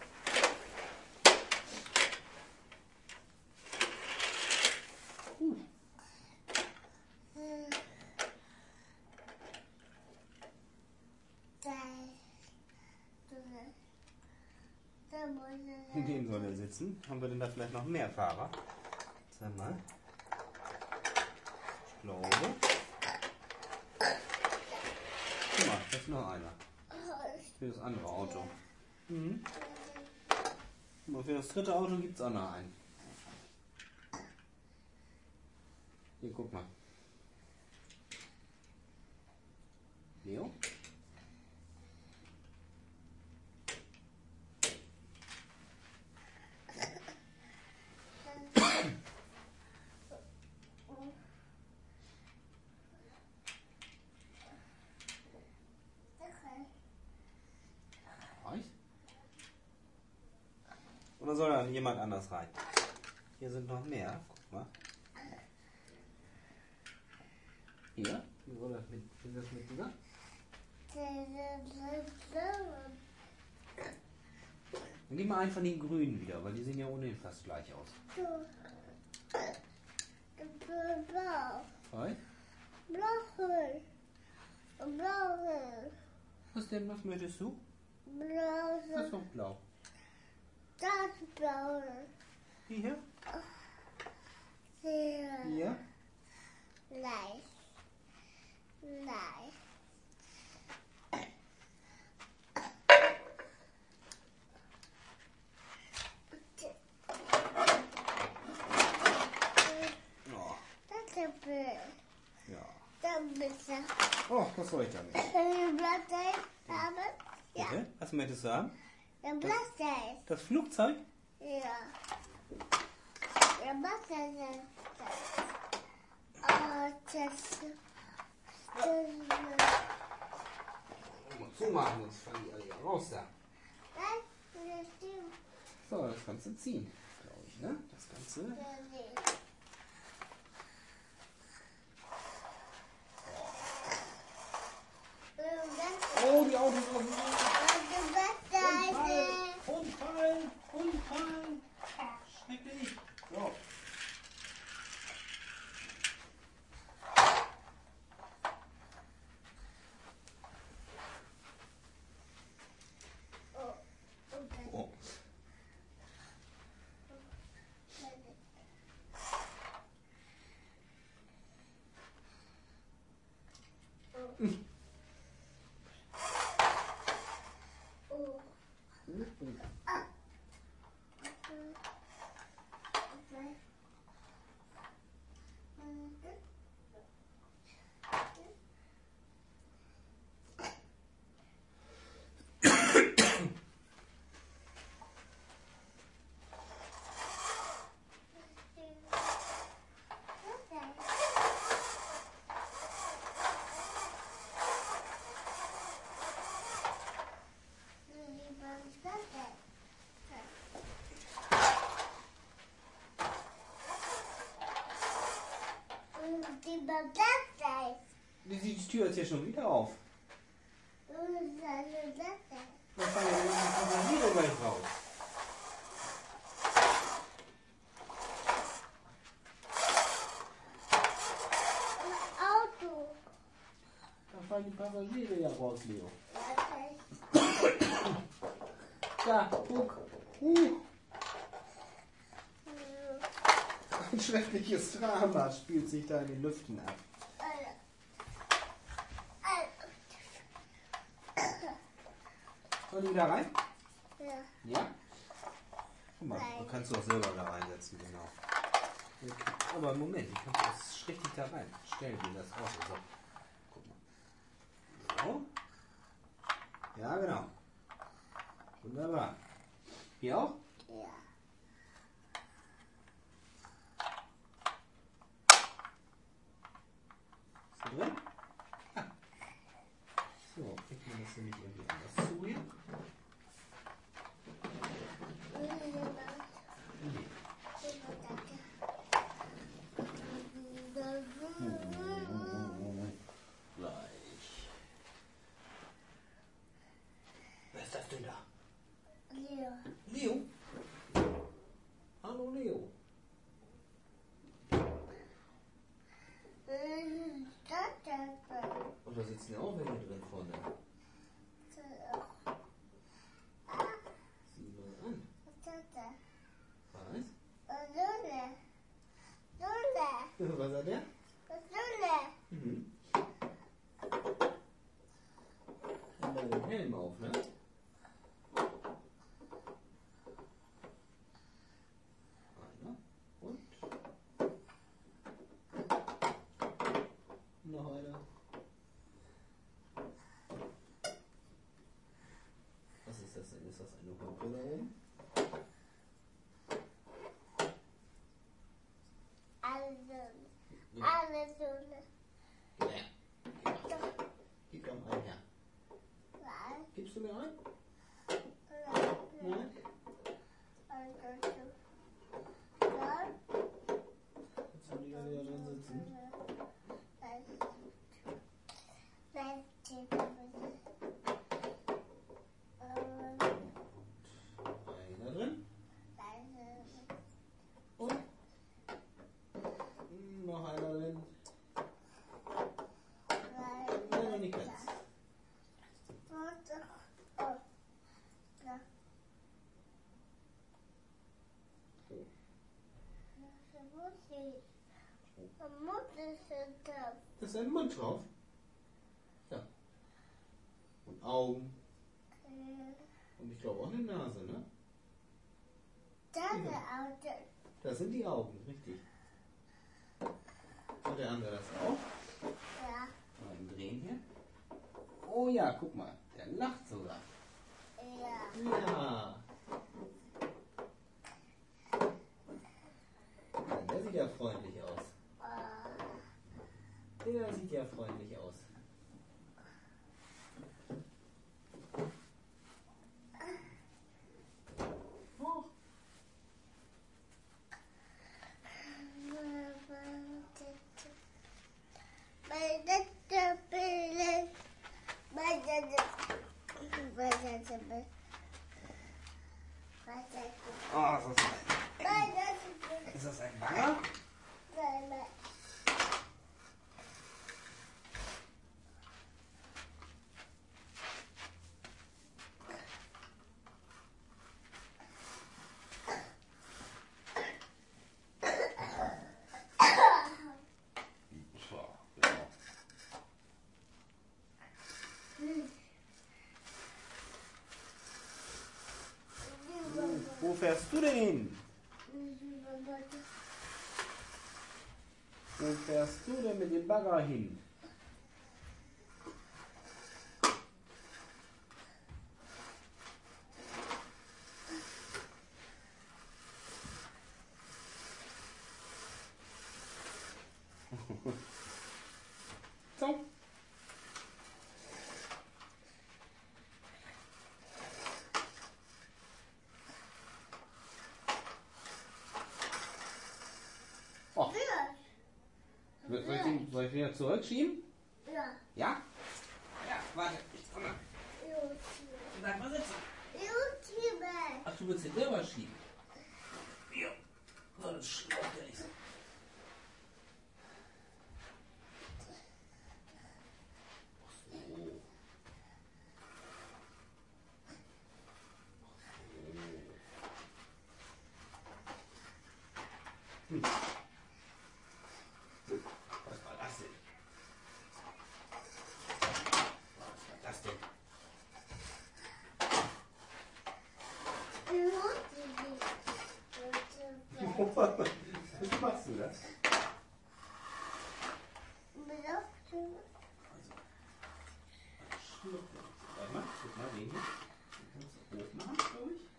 In dem soll er sitzen. Haben wir denn da vielleicht noch mehr Fahrer? Sag mal. Ich glaube. Guck mal, da ist noch einer. Für das andere Auto. Mhm. Und für das dritte Auto gibt es auch noch einen. Hier, guck mal. Leo? Reicht? Oder soll da jemand anders rein? Hier sind noch mehr. Guck mal. Hier? Oder mit, ist das mit dieser? Dann gib mal einen von den Grünen wieder, weil die sehen ja ohnehin fast gleich aus. Was? Was denn? Was möchtest du? Das ist doch blau. Das Blaue. Hier? Hier. Hier? Nein. Nein. Was soll ich damit? Ein Blatt haben? Ja. Bitte? Was möchtest du haben? Ein Blatt. Das Flugzeug? Ja. Ein Blatt. Oh, das. Mal zumachen, sonst fallen die alle ja raus da. So, das kannst du ziehen, glaube ich, ne? Das Ganze. Oh, die Autos auf dem Weg. Unfall. Ach, schrecklich. So. Oh. Die Tür ist ja schon wieder auf. Dann fahren wir die Passagiere gleich raus. Auto. Dann fahren die Passagiere ja raus, Leo. Da, guck. Ein schreckliches Drama spielt sich da in den Lüften ab. Sollen die da rein? Ja. Ja? Guck mal, du kannst du auch selber da reinsetzen, genau. Okay. Aber Moment, du kannst das richtig da rein. Stellen wir das aus. Also, guck mal. So. Ja, genau. Wunderbar. Hier auch? Ja. Ist du drin? Ah. So, kriegt man das nämlich irgendwie anders zu hier? Gleich. Wer ist das denn da? Ja. Leo? Hallo Leo. Und da sitzen ja auch welche drin vorne. Sieh mal an. Was? Was hat der? Mhm. Hat er den Helm auf, ne? Einer. Und? Noch einer. Was ist das denn? Ist das eine Hupe da oben? Ja. Gib doch einen her. Gibst du mir einen? Nein? Jetzt soll die ja wieder drin sitzen. Einer drin. Und? Noch einer drin. Nein, noch nicht ganz. Da ist ein Mund drauf. Ja. Und Augen. Und ich glaube auch eine Nase, ne? Das sind die Augen, richtig. Und der andere das auch. Ja. Mal drehen hier. Oh ja, guck mal. Der lacht sogar. Ja. Ja. Der sieht ja freundlich aus. Der sieht ja freundlich aus. Oh. Oh, ist das ein Bagger? Wo fährst du denn hin? Wo fährst du denn mit dem Bagger hin? So. Oh. Soll ich wieder zurückschieben? Ja. Ja? Ja, warte. Ich komm mal. Bleib mal sitzen. Ach, du willst den selber schieben? Ja. So, das schlaucht ja nicht so. Was war das denn? Was war das denn? Was machst du da? Warte mal, guck mal, den hier. Den kannst du hochmachen, glaube ich.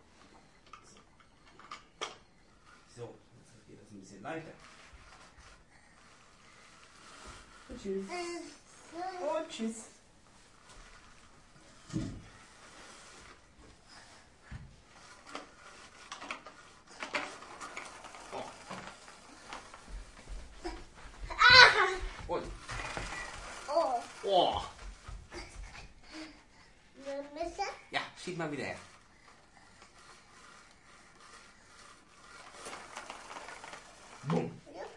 So, jetzt geht das ein bisschen leichter. Und tschüss. Und tschüss. Und. Oh. Ja, schieb mal wieder her. Bumm.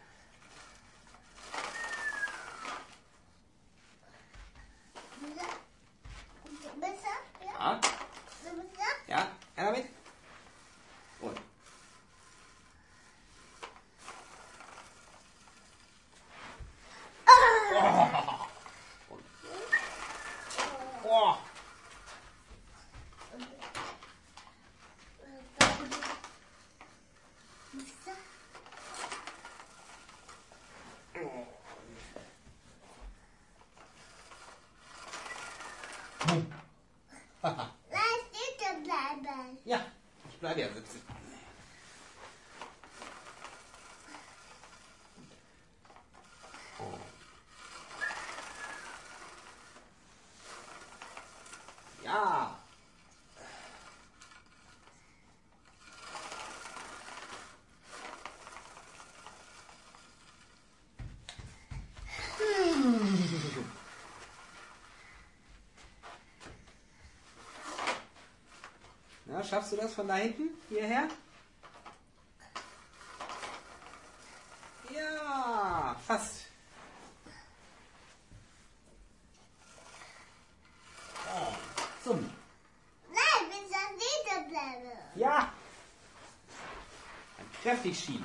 Ja. Ja, her damit. Und. Oh. Ja, ich bleibe ja sitzen. Ja. Na, schaffst du das von da hinten hierher? Ja, fast. Oh, zum. Ja. Dann kräftig schieben.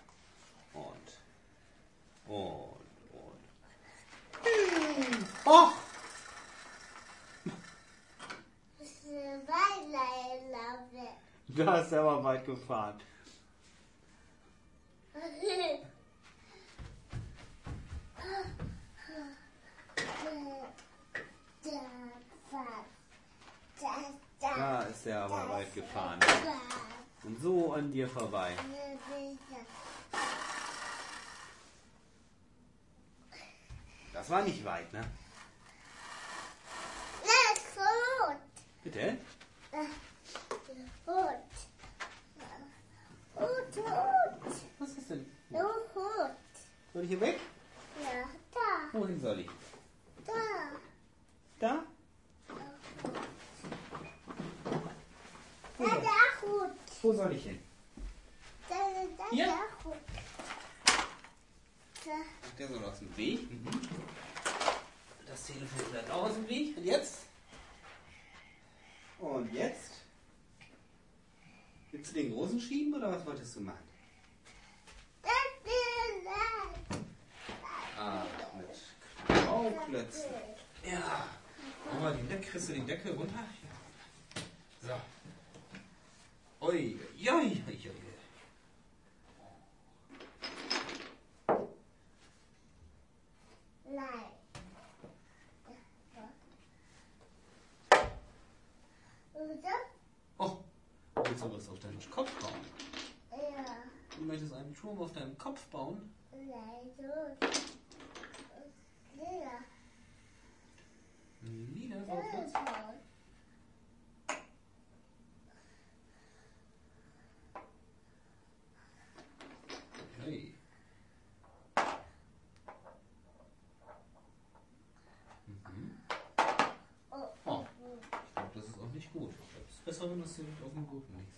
Und. Oh! Da ist er aber weit gefahren. Da ist er aber weit gefahren. Und so an dir vorbei. Das war nicht weit, ne? Bitte? Was ist denn? Soll ich hier weg? Ja, da. Wohin soll ich? Da. Da? Da, der Hut. Wo soll ich hin? Da, Hier? der Hut. Da. Der soll aus dem Weg. Das Telefon bleibt auch aus dem Weg. Und jetzt? Und jetzt? Willst du den großen schieben oder was wolltest du machen? Ah, mit Bauklötzen. Ja. Oh, die Decke, kriegst du die Decke runter? Ja. So. Ui, ui, ui, ui. Nein. Oh, du willst aber was auf deinen Kopf bauen. Ja. Du möchtest einen Turm auf deinem Kopf bauen? Nein, so. Lila. Lila Bauplatz? Okay. Oh, ich glaube, das ist auch nicht gut. Ich glaube, es ist besser, wenn du es hier auf dem Boden legst.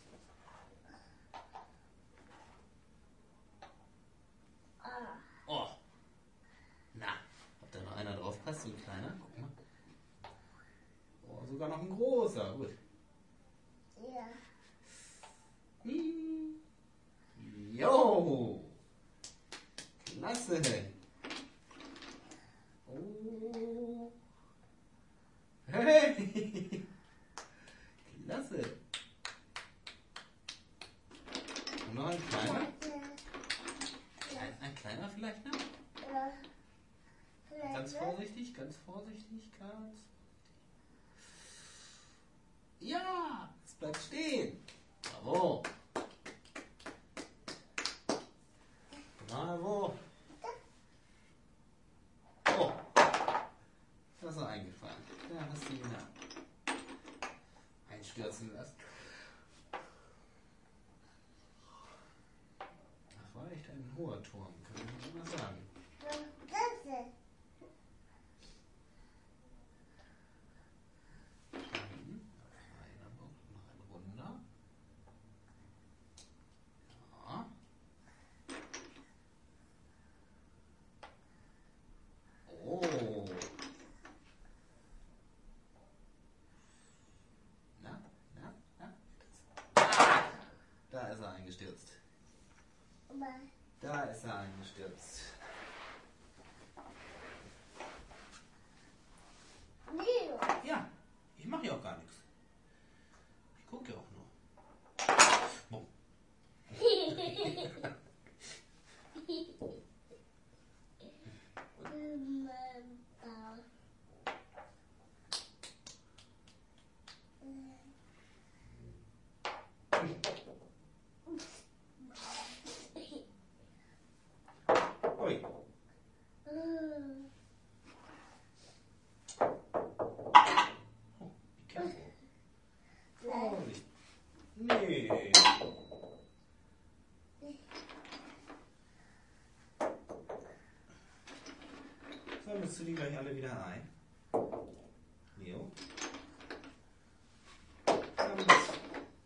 Oh. Na, ob da noch einer drauf passt, so ein kleiner? Guck mal. Oh, sogar noch ein großer. Gut. Ja. Jo! Klasse! Oh! Hey! Klasse! Und noch ein kleiner? Ein kleiner vielleicht noch? Ganz vorsichtig, ganz vorsichtig, ganz. Ja! Es bleibt stehen! Bravo! Bravo! Oh! Das ist er eingefallen. Da hast du ihn einstürzen lassen. Das war echt ein hoher Turm, kann ich nicht mal sagen. Da ist er eingestürzt. Da ist er eingestürzt. Ja, ich mache ja auch gar nichts. Ich gucke ja auch nur. Bumm. Ui. Oh, be careful. Vorsicht. Nee. Sammelst du die gleich alle wieder ein? Leo? Sammelst.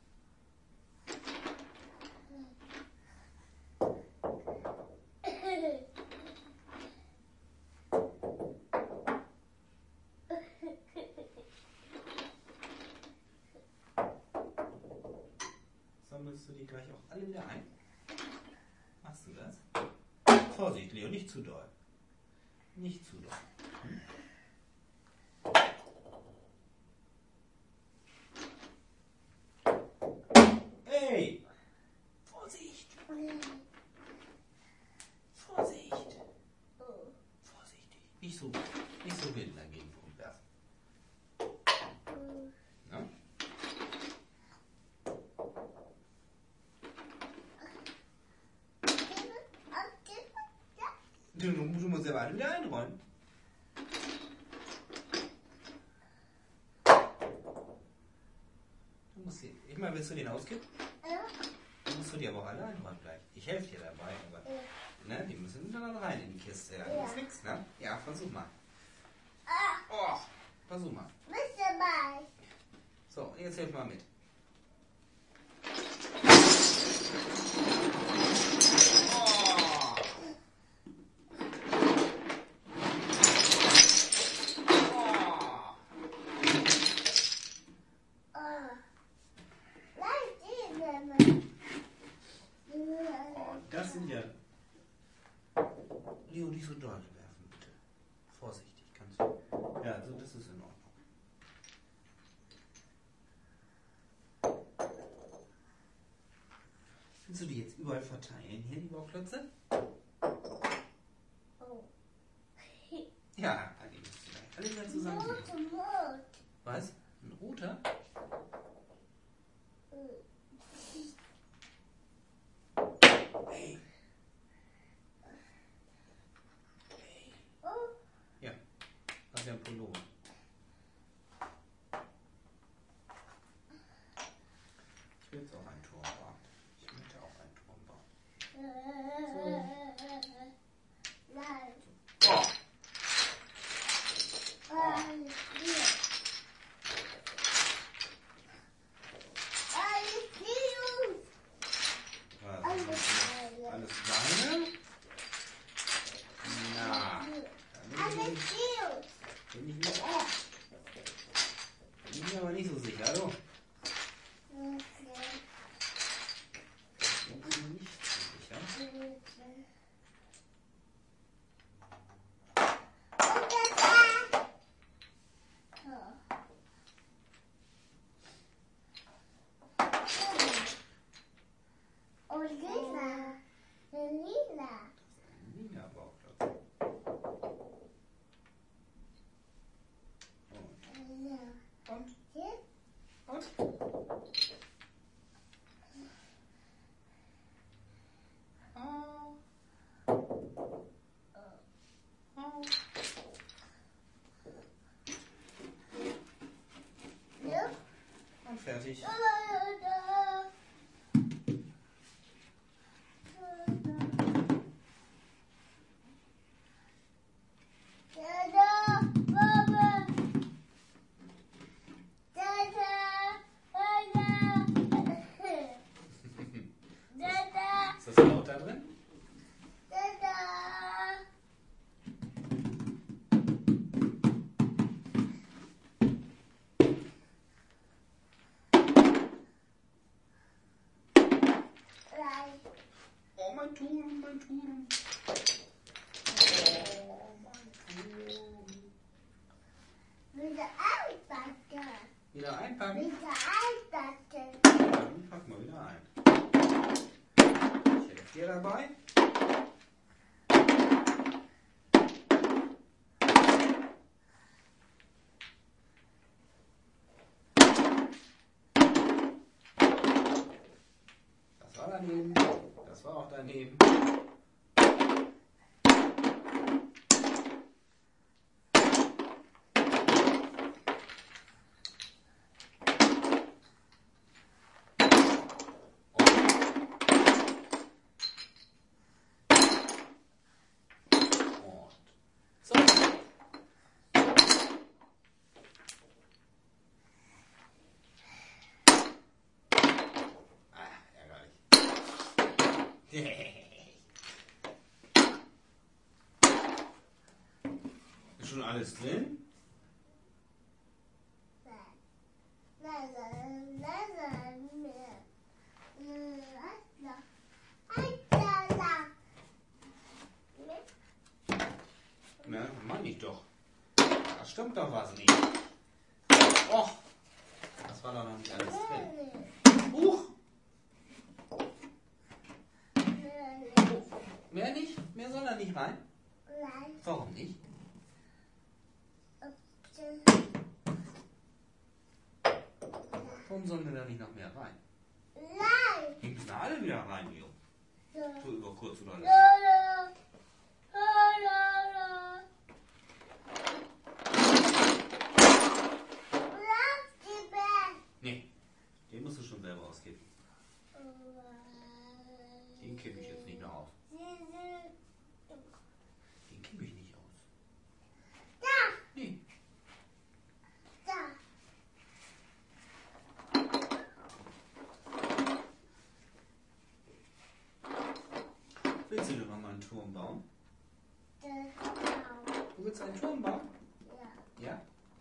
Sammelst du die gleich auch alle wieder ein? Machst du das? Vorsicht, Leo, nicht zu doll. Nicht zu doll. Du musst ja beide wieder einräumen. Ich meine, willst du den ausgeben? Ja. Dann musst du die aber auch alle einräumen gleich. Ich helfe dir dabei, aber ne, die müssen dann rein in die Kiste. Da ist nichts, ne? Ja, versuch mal. Oh, versuch mal. Bist dabei? So, jetzt hilf mal mit. Das sind ja... Leo, nicht so doll werfen, bitte. Vorsichtig, kannst du. Ja, also das ist in Ordnung. Willst du die jetzt überall verteilen, hier, die Bauklötze? Oh. Ja, eigentlich müsst ihr alle wieder zusammen. Was? Ein roter? Hey. Ja, das ist ja ein Pullover. Ich will jetzt auch einen Turm bauen. Ich möchte auch einen Turm bauen. Nein. Oh. Alles deine? Na, bin ich mir aber nicht so sicher, du. Bin ich mir nicht so sicher. Lila Bauklötze. Und? Und fertig. Ist das laut da drin? Oh, mein Turm, mein Turm. Oh, mein Turm. Wieder einpacken? Dann packen wir wieder ein. Ich helfe dir dabei. Das war daneben. Das war auch daneben. So. Ärgerlich. Ist schon alles drin? Na, meine ich doch. Da stimmt doch was nicht. Och, das war doch noch nicht alles drin. Huch! Mehr nicht? Mehr soll da nicht rein? Warum nicht? Warum sollen wir da nicht noch mehr rein? Die müssen alle wieder rein, Jo. So über kurz oder lang. Den kippe ich jetzt nicht mehr aus. Den kippe ich nicht aus. Nee. Willst du denn noch mal einen Turm bauen? Du willst einen Turm bauen? Ja?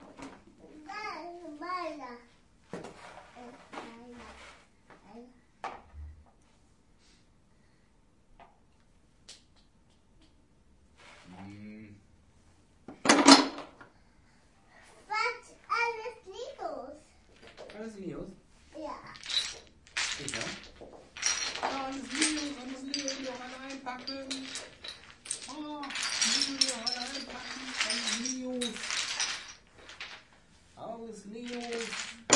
Alles Leos? Ja. Sicher? Alles Leos noch alle einpacken. Oh, Leos noch alle einpacken. Alles Leos. Alles Leos.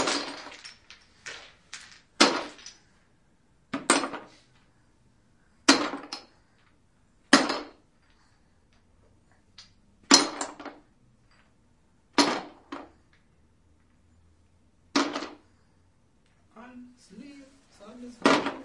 Alles Leos, alles Leos.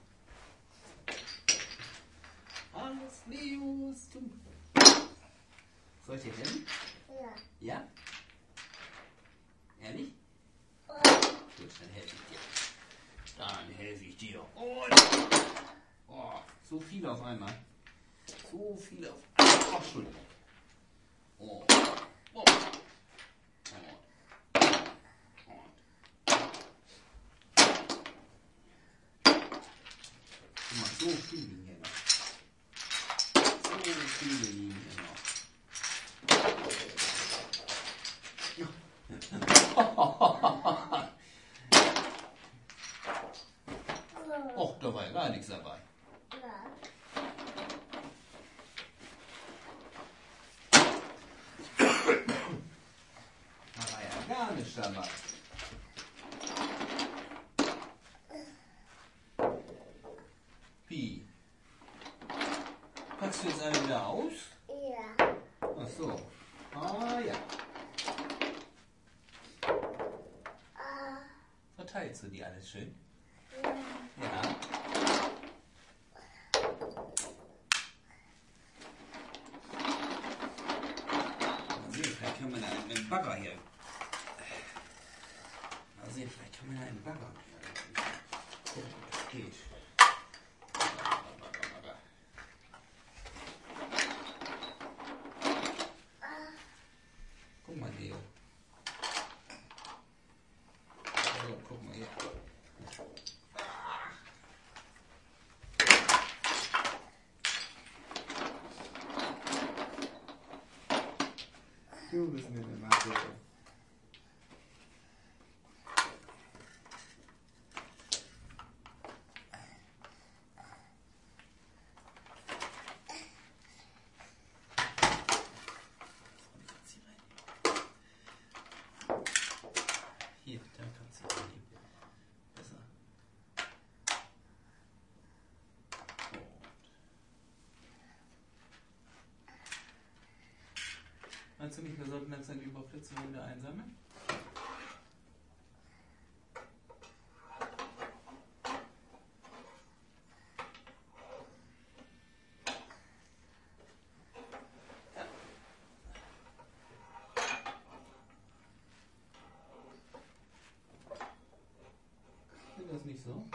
Alles Leos. Soll ich dir helfen? Ja? Ehrlich? Gut, dann helfe ich dir. Dann helfe ich dir. Oh, so viel auf einmal. So viel auf einmal. Oh, Entschuldigung. Oh. Oh. Guck mal, so viele liegen hier noch. So viele liegen hier noch. Och, da war ja gar nichts dabei. Da war ja gar nichts dabei. Wie? Packst du jetzt alle wieder aus? Ja. Ach so. Ah ja. Verteilst du die alles schön? Ja. Mal sehen, vielleicht können wir da einen Bagger hier. Mal sehen, vielleicht können wir da einen Bagger hier. Gucken, ob das geht. Bagger. Guck mal, Leo. So, guck mal hier. Du bist mir eine Mathe. Hier, da kannst du reinnehmen. Besser. Meinst du nicht, wir sollten jetzt die Überflitzung wieder einsammeln? Ist das nicht so?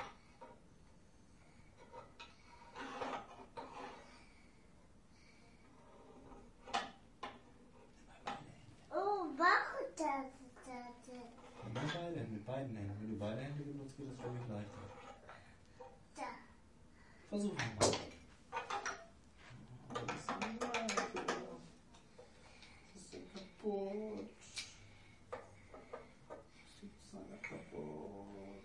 Mit beiden Händen. Wenn du beide Hände benutzt, wird es für mich leichter. Versuch mal. Das ist so kaputt. Das ist so kaputt.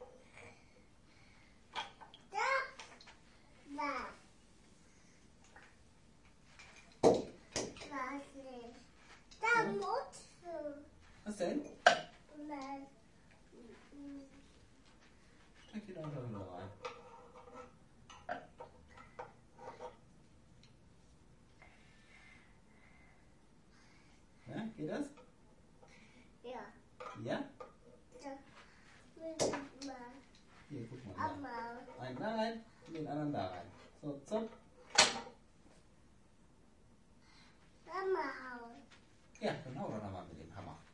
Was denn? Steck die da einfach wieder rein. Ja, geht das? Ja. Ja? Ja. Hier, guck Einen da rein und den anderen da rein. So, zack. Ja, genau, dann haben wir mit dem Hammer.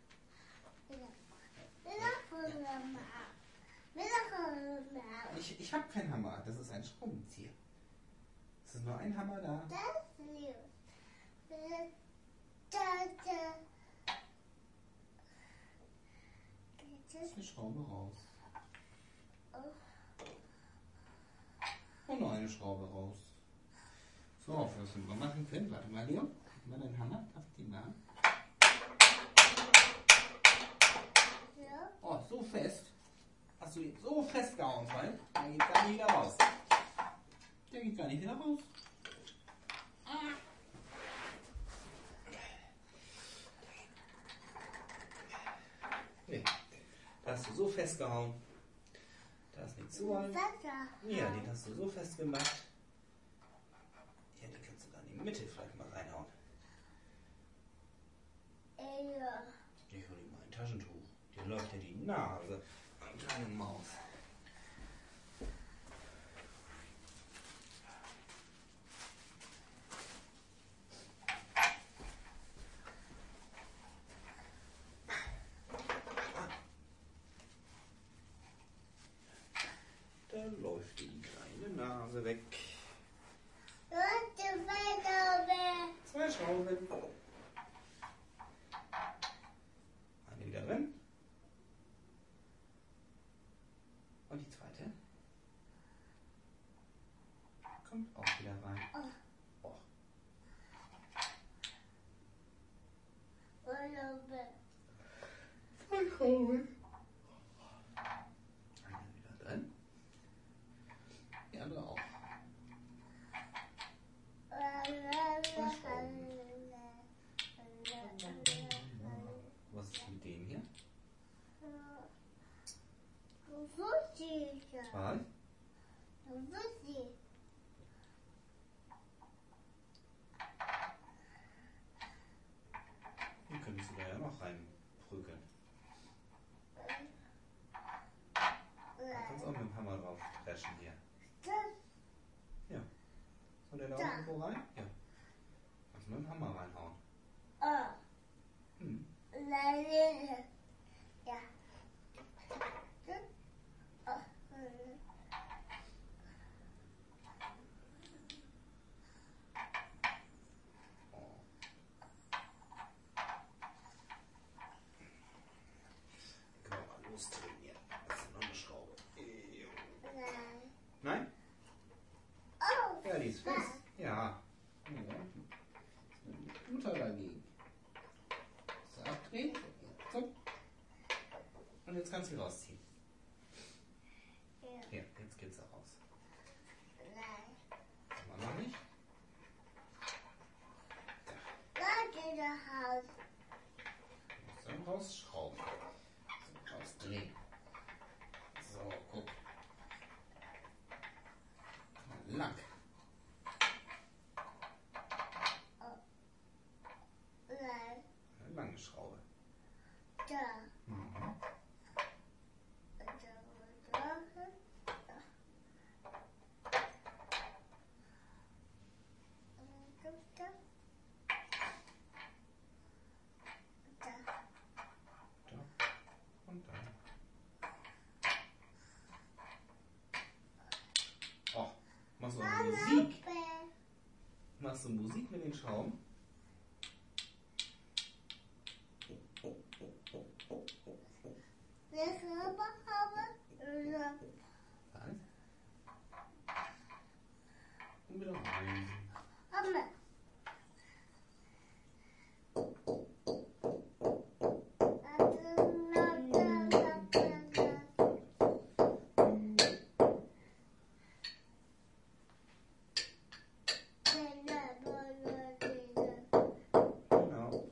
Ich habe keinen Hammer, das ist ein Schraubenzieher. Es ist nur ein Hammer da. Das ist eine Schraube raus. Und noch eine Schraube raus. So, was wir machen können, warte mal, Leo. Gib mal deinen Hammer, darf ich den da? Oh, so fest. Hast du jetzt so festgehauen, weil der geht gar nicht wieder raus. Der geht gar nicht wieder raus. Nee, da hast du so festgehauen. Da ist nichts zu wollen. Ja, den hast du so fest gemacht. Ja, den kannst du dann in die Mitte vielleicht mal reinhauen. Ich hol dir mal ein Taschentuch. Dir läuft ja die Nase. Eine kleine Maus. Da läuft die kleine Nase weg. Zwei Schrauben. Eine wieder drin. Und die zweite. Kommt auch wieder rein. Oh. Zwei Schrauben. Eine wieder drin. Die andere auch. Was ist mit dem hier? Was? Hier könntest du da ja noch reinprügeln. Du kannst auch mit dem Hammer drauf dreschen hier. Ja. Soll der da auch irgendwo rein? Ja. Kannst du mit dem Hammer reinhauen. Hm. Können wir mal lostrainieren. Das ist noch eine Schraube. Nein? Ja, die ist fest. Ja. Mutter dagegen. So, abdrehen. So. Und jetzt kannst du sie rausziehen. Ja, jetzt geht's da raus. Aber noch nicht. Da. Du musst dann rausschrauben. So, rausdrehen. So, guck. Lang. Eine lange Schraube. Mhm. Da und da. Oh, machst du auch Musik? Machst du Musik mit den Schrauben? Was? Und wieder rein. Genau.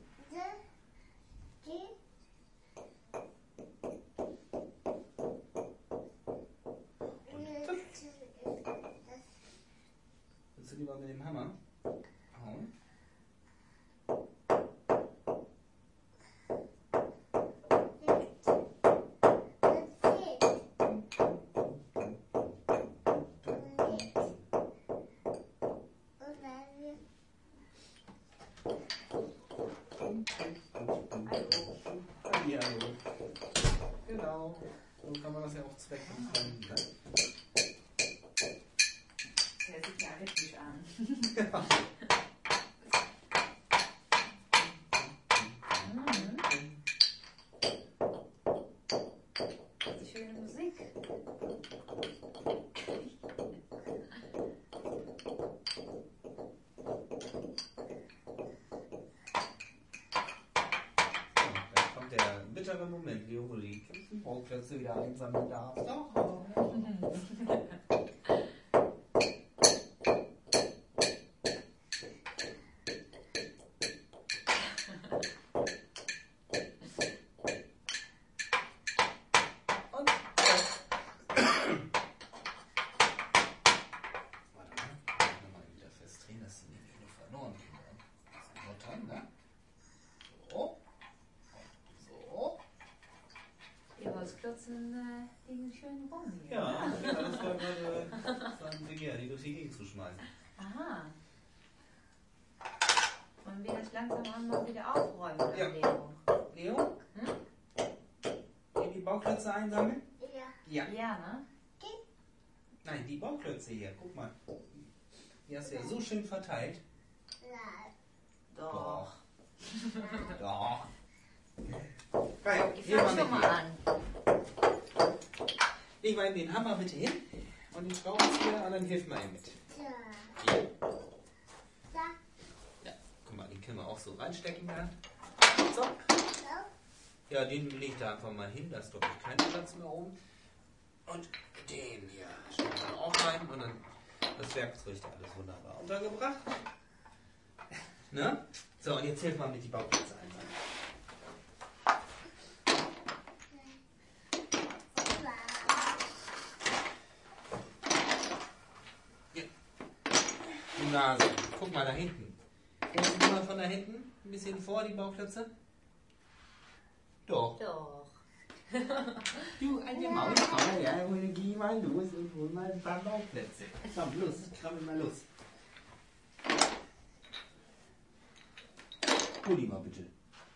Willst du lieber mit dem Hammer hauen? Hallihallo. Genau. So kann man das ja auch zweckentfremden. Ne? Der sieht ja richtig an. Schöne Musik. Dann kommt der bittere Moment, Leo, wo die ganzen Bauplätze wieder einsammeln darf. Doch. Holzklötzen liegen schön rum hier. Ja, das war gerade ein Begehr, die durch die Gegend zu schmeißen. Aha. Und wir jetzt langsam an mal wieder aufräumen, Ja. Leo. Leo? Die Bauklötze einsammeln? Ja. Ja. Ja, ne? Nein, die Bauklötze hier, guck mal. Die hast du ja so schön verteilt. Nein. Doch. Doch. Geil, Ich hier fang mal schon mit mal dir. an. Leg mal den Hammer bitte hin und den Schraubenzieher und dann hilf mal ihm mit. Ja. Da. Ja, guck mal, den können wir auch so reinstecken dann. So. So. Ja, den legt er einfach mal hin, da ist glaube ich kein Platz mehr oben. Und den hier stellen wir auch rein und dann das Werkzeug da alles wunderbar untergebracht. Ne? So, und jetzt hilf mal mit die Bauplätze einsammeln. Die Nase. Guck mal da hinten. Guck mal von da hinten. Ein bisschen vor die Bauklötze. Doch. Doch. Du, alte Maulfrau, ja, geh mal los und hol mal ein paar Bauplätze. Komm, los, krabbel mal los. Hol die mal bitte.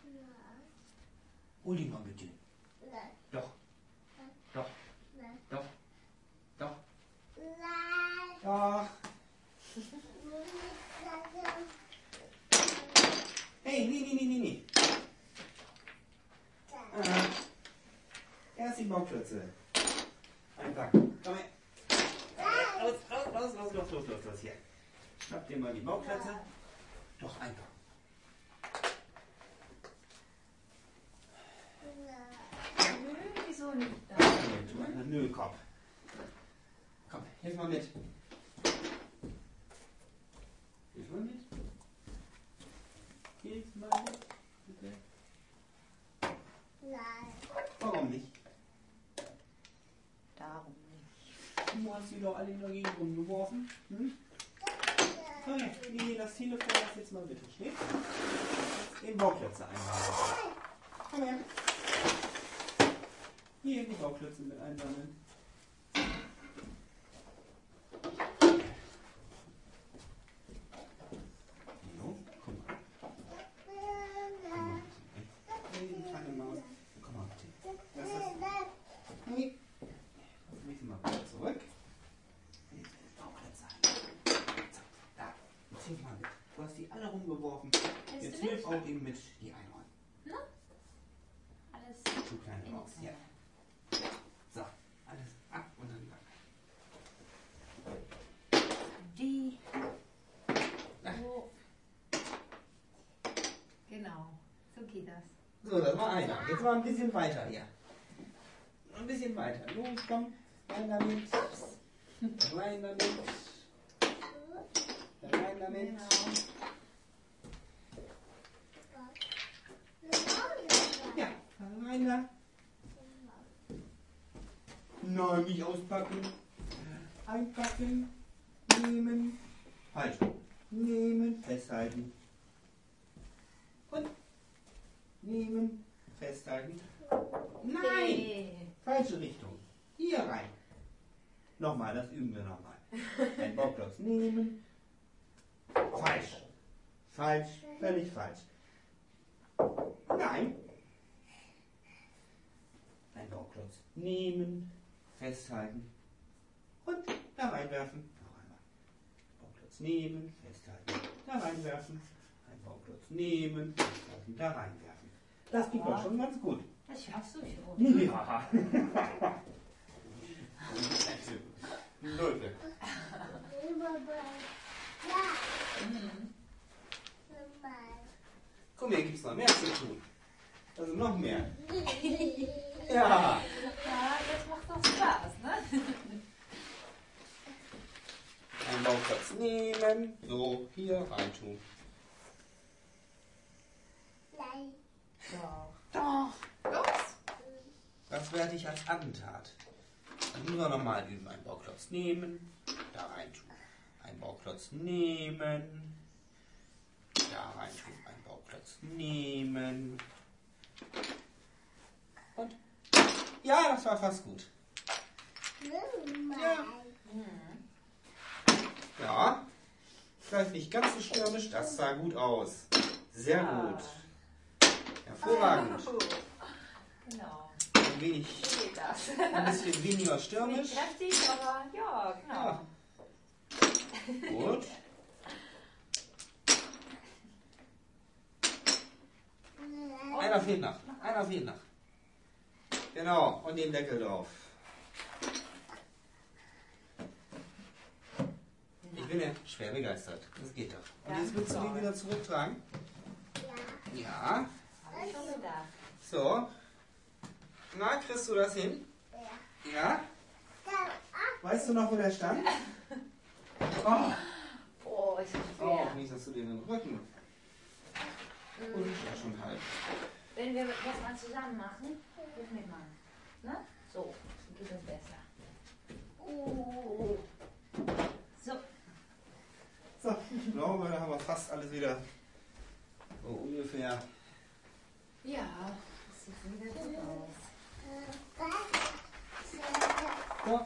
Hol die mal bitte. Nein. Doch. Doch. Nein. Doch. Doch. Nein. Doch. Hey, nee. Erst die Bauklötze. Einpacken. Komm her. Los. Hier. Schnapp dir mal die Bauklötze. Doch, einpacken. Nö, wieso nicht? Nö, komm. Komm, hilf mal mit. Hilf mal mit. Bitte. Nein. Warum nicht? Darum nicht. Du hast sie doch alle in der Gegend rumgeworfen. Hm? Komm her. Nee, das Telefon lass jetzt mal bitte stehen. Den Bauklötze einsammeln. Komm her. Hier die Bauklötze mit einsammeln. So, guck mal. Hey, die kleine Maus. Komm mal bitte. Lass das. Nee. Lass mich mal wieder zurück. Jetzt die Bauklötze ein. So, da. Jetzt hilf mal mit. Du hast die alle rumgeworfen. Jetzt hilf auch eben mit die einräumen. Na? Alles Du kleine Maus. Ja. So, alles ab und dann lang. die. So. Genau. So geht das. So, das war einer. Jetzt mal ein bisschen weiter hier. Ein bisschen weiter. Los, komm. Rein damit. Rein damit. Rein damit. Genau. Ja, rein da. Nein, nicht auspacken. Einpacken. Nehmen. Falsch. Nehmen. Festhalten. Und nehmen. Festhalten. Nein! Hey. Falsche Richtung. Hier rein. Nochmal, das üben wir nochmal. Ein Bauklotz nehmen. Falsch. Falsch. Völlig falsch. Nein. Bauklotz nehmen, festhalten und da reinwerfen. Noch einmal. Bauklotz nehmen, festhalten, da reinwerfen. Ein Bauklotz nehmen, festhalten, da reinwerfen. Das geht doch schon ganz gut. Das schaffst du schon. Ja. Leute. Guck mal, hier gibt es noch mehr zu tun. Also noch mehr. Ja. Ja, das macht doch Spaß, ne? Einen Bauklotz nehmen. So, hier rein tun. Doch. Los. Das werde ich als Attentat. Dann müssen wir nochmal üben. Einen Bauklotz nehmen. Da rein tun. Einen Bauklotz nehmen. Da rein tun. Einen Bauklotz nehmen. Und? Ja, das war fast gut. Ja. Ja. Vielleicht nicht ganz so stürmisch. Das sah gut aus. Sehr gut. Hervorragend. Genau. Ein wenig, Geht das? ein bisschen weniger Nicht stürmisch. kräftig, aber ja, genau. Ja. Gut. Einer fehlt noch. Einer fehlt noch. Genau. Und den Deckel drauf. Ich bin ja schwer begeistert. Das geht doch. Und jetzt willst du den wieder zurücktragen? Ja. Hab ich schon gedacht. So. Na, kriegst du das hin? Ja? Weißt du noch, wo der stand? Oh, Oh, ist das oh schwer. nicht, dass du den Rücken. Und ich ja schon halb. Wenn wir das mal zusammen machen, hilf mir mal. Ne? So, geht es besser. So. So, ich glaube, da haben wir fast alles wieder so ungefähr. Ja, das sieht wieder gut aus. Ja.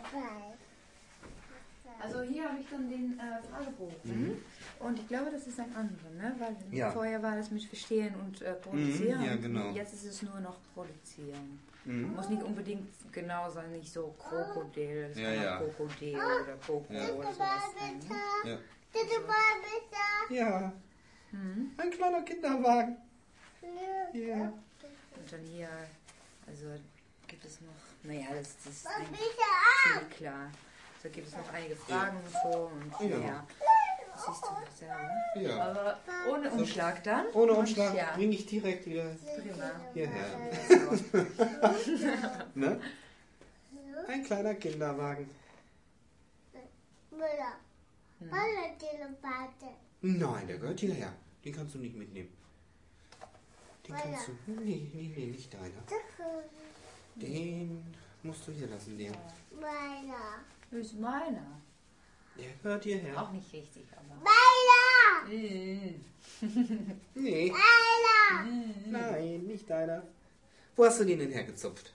Also hier habe ich dann den Fragebogen. Und ich glaube, das ist ein anderer, ne? Weil Ja. vorher war das mit Verstehen und Produzieren. Ja, genau. Jetzt ist es nur noch Produzieren. Mhm. Muss nicht unbedingt genau sein, nicht so Krokodil, das Ja, kann ja. auch Krokodil oder Koko Ja. oder sowas sein. Ne? Ja. Ja. Ein kleiner Kinderwagen. Ja. Und dann hier, also gibt es noch, naja, das ist eigentlich ziemlich klar. Da gibt es noch einige Fragen und so und Ja. ja. Das siehst du noch selber. Ja. Aber ohne Umschlag dann. Ohne Und Umschlag ja, bringe ich direkt wieder prima. hierher. So. Ne? Ein kleiner Kinderwagen. Nein, der gehört hierher. Den kannst du nicht mitnehmen. Den kannst du. Nee, nicht deiner. Den musst du hier lassen, den. Das ist meiner. Der gehört hierher. Auch nicht richtig, aber. Nee. Nein, nicht deiner. Wo hast du den denn hergezupft?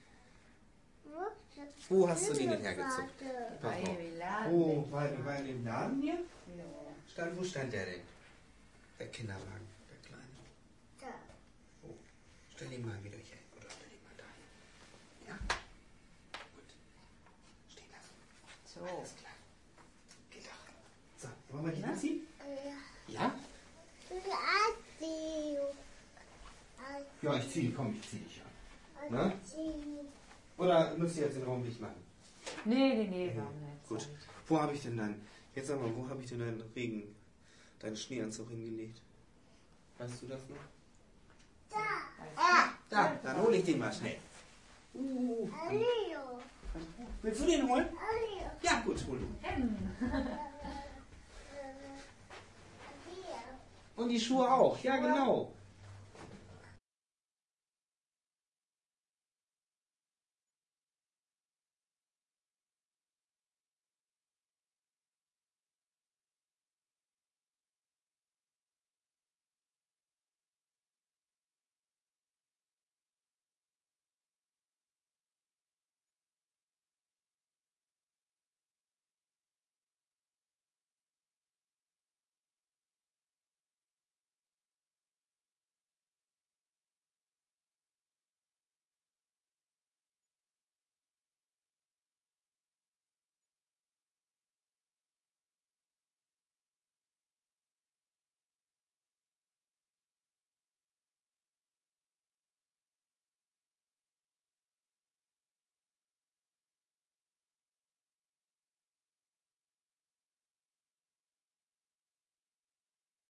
Wo hast du den denn hergezupft? Bei Laden. Oh, bei dem Laden hier? Wo stand der denn? Der Kinderwagen, der kleine. Oh, stell ihn mal wieder hier hin. Oder stell ihn mal da hin. Ja? Gut. Stehen lassen. So. Alles klar. Geht doch. So, wollen wir dich anziehen? Ja? Ja, ich zieh dich an. Ne? Oder müsst ihr jetzt den Raum nicht machen? Nee, wir haben nicht. Gut. Wo habe ich denn jetzt sag mal, wo habe ich denn deinen Schneeanzug hingelegt? Weißt du das noch? Da, dann hole ich den mal schnell. Willst du den holen? Ja, gut, hol ihn. Und die Schuhe auch, ja genau.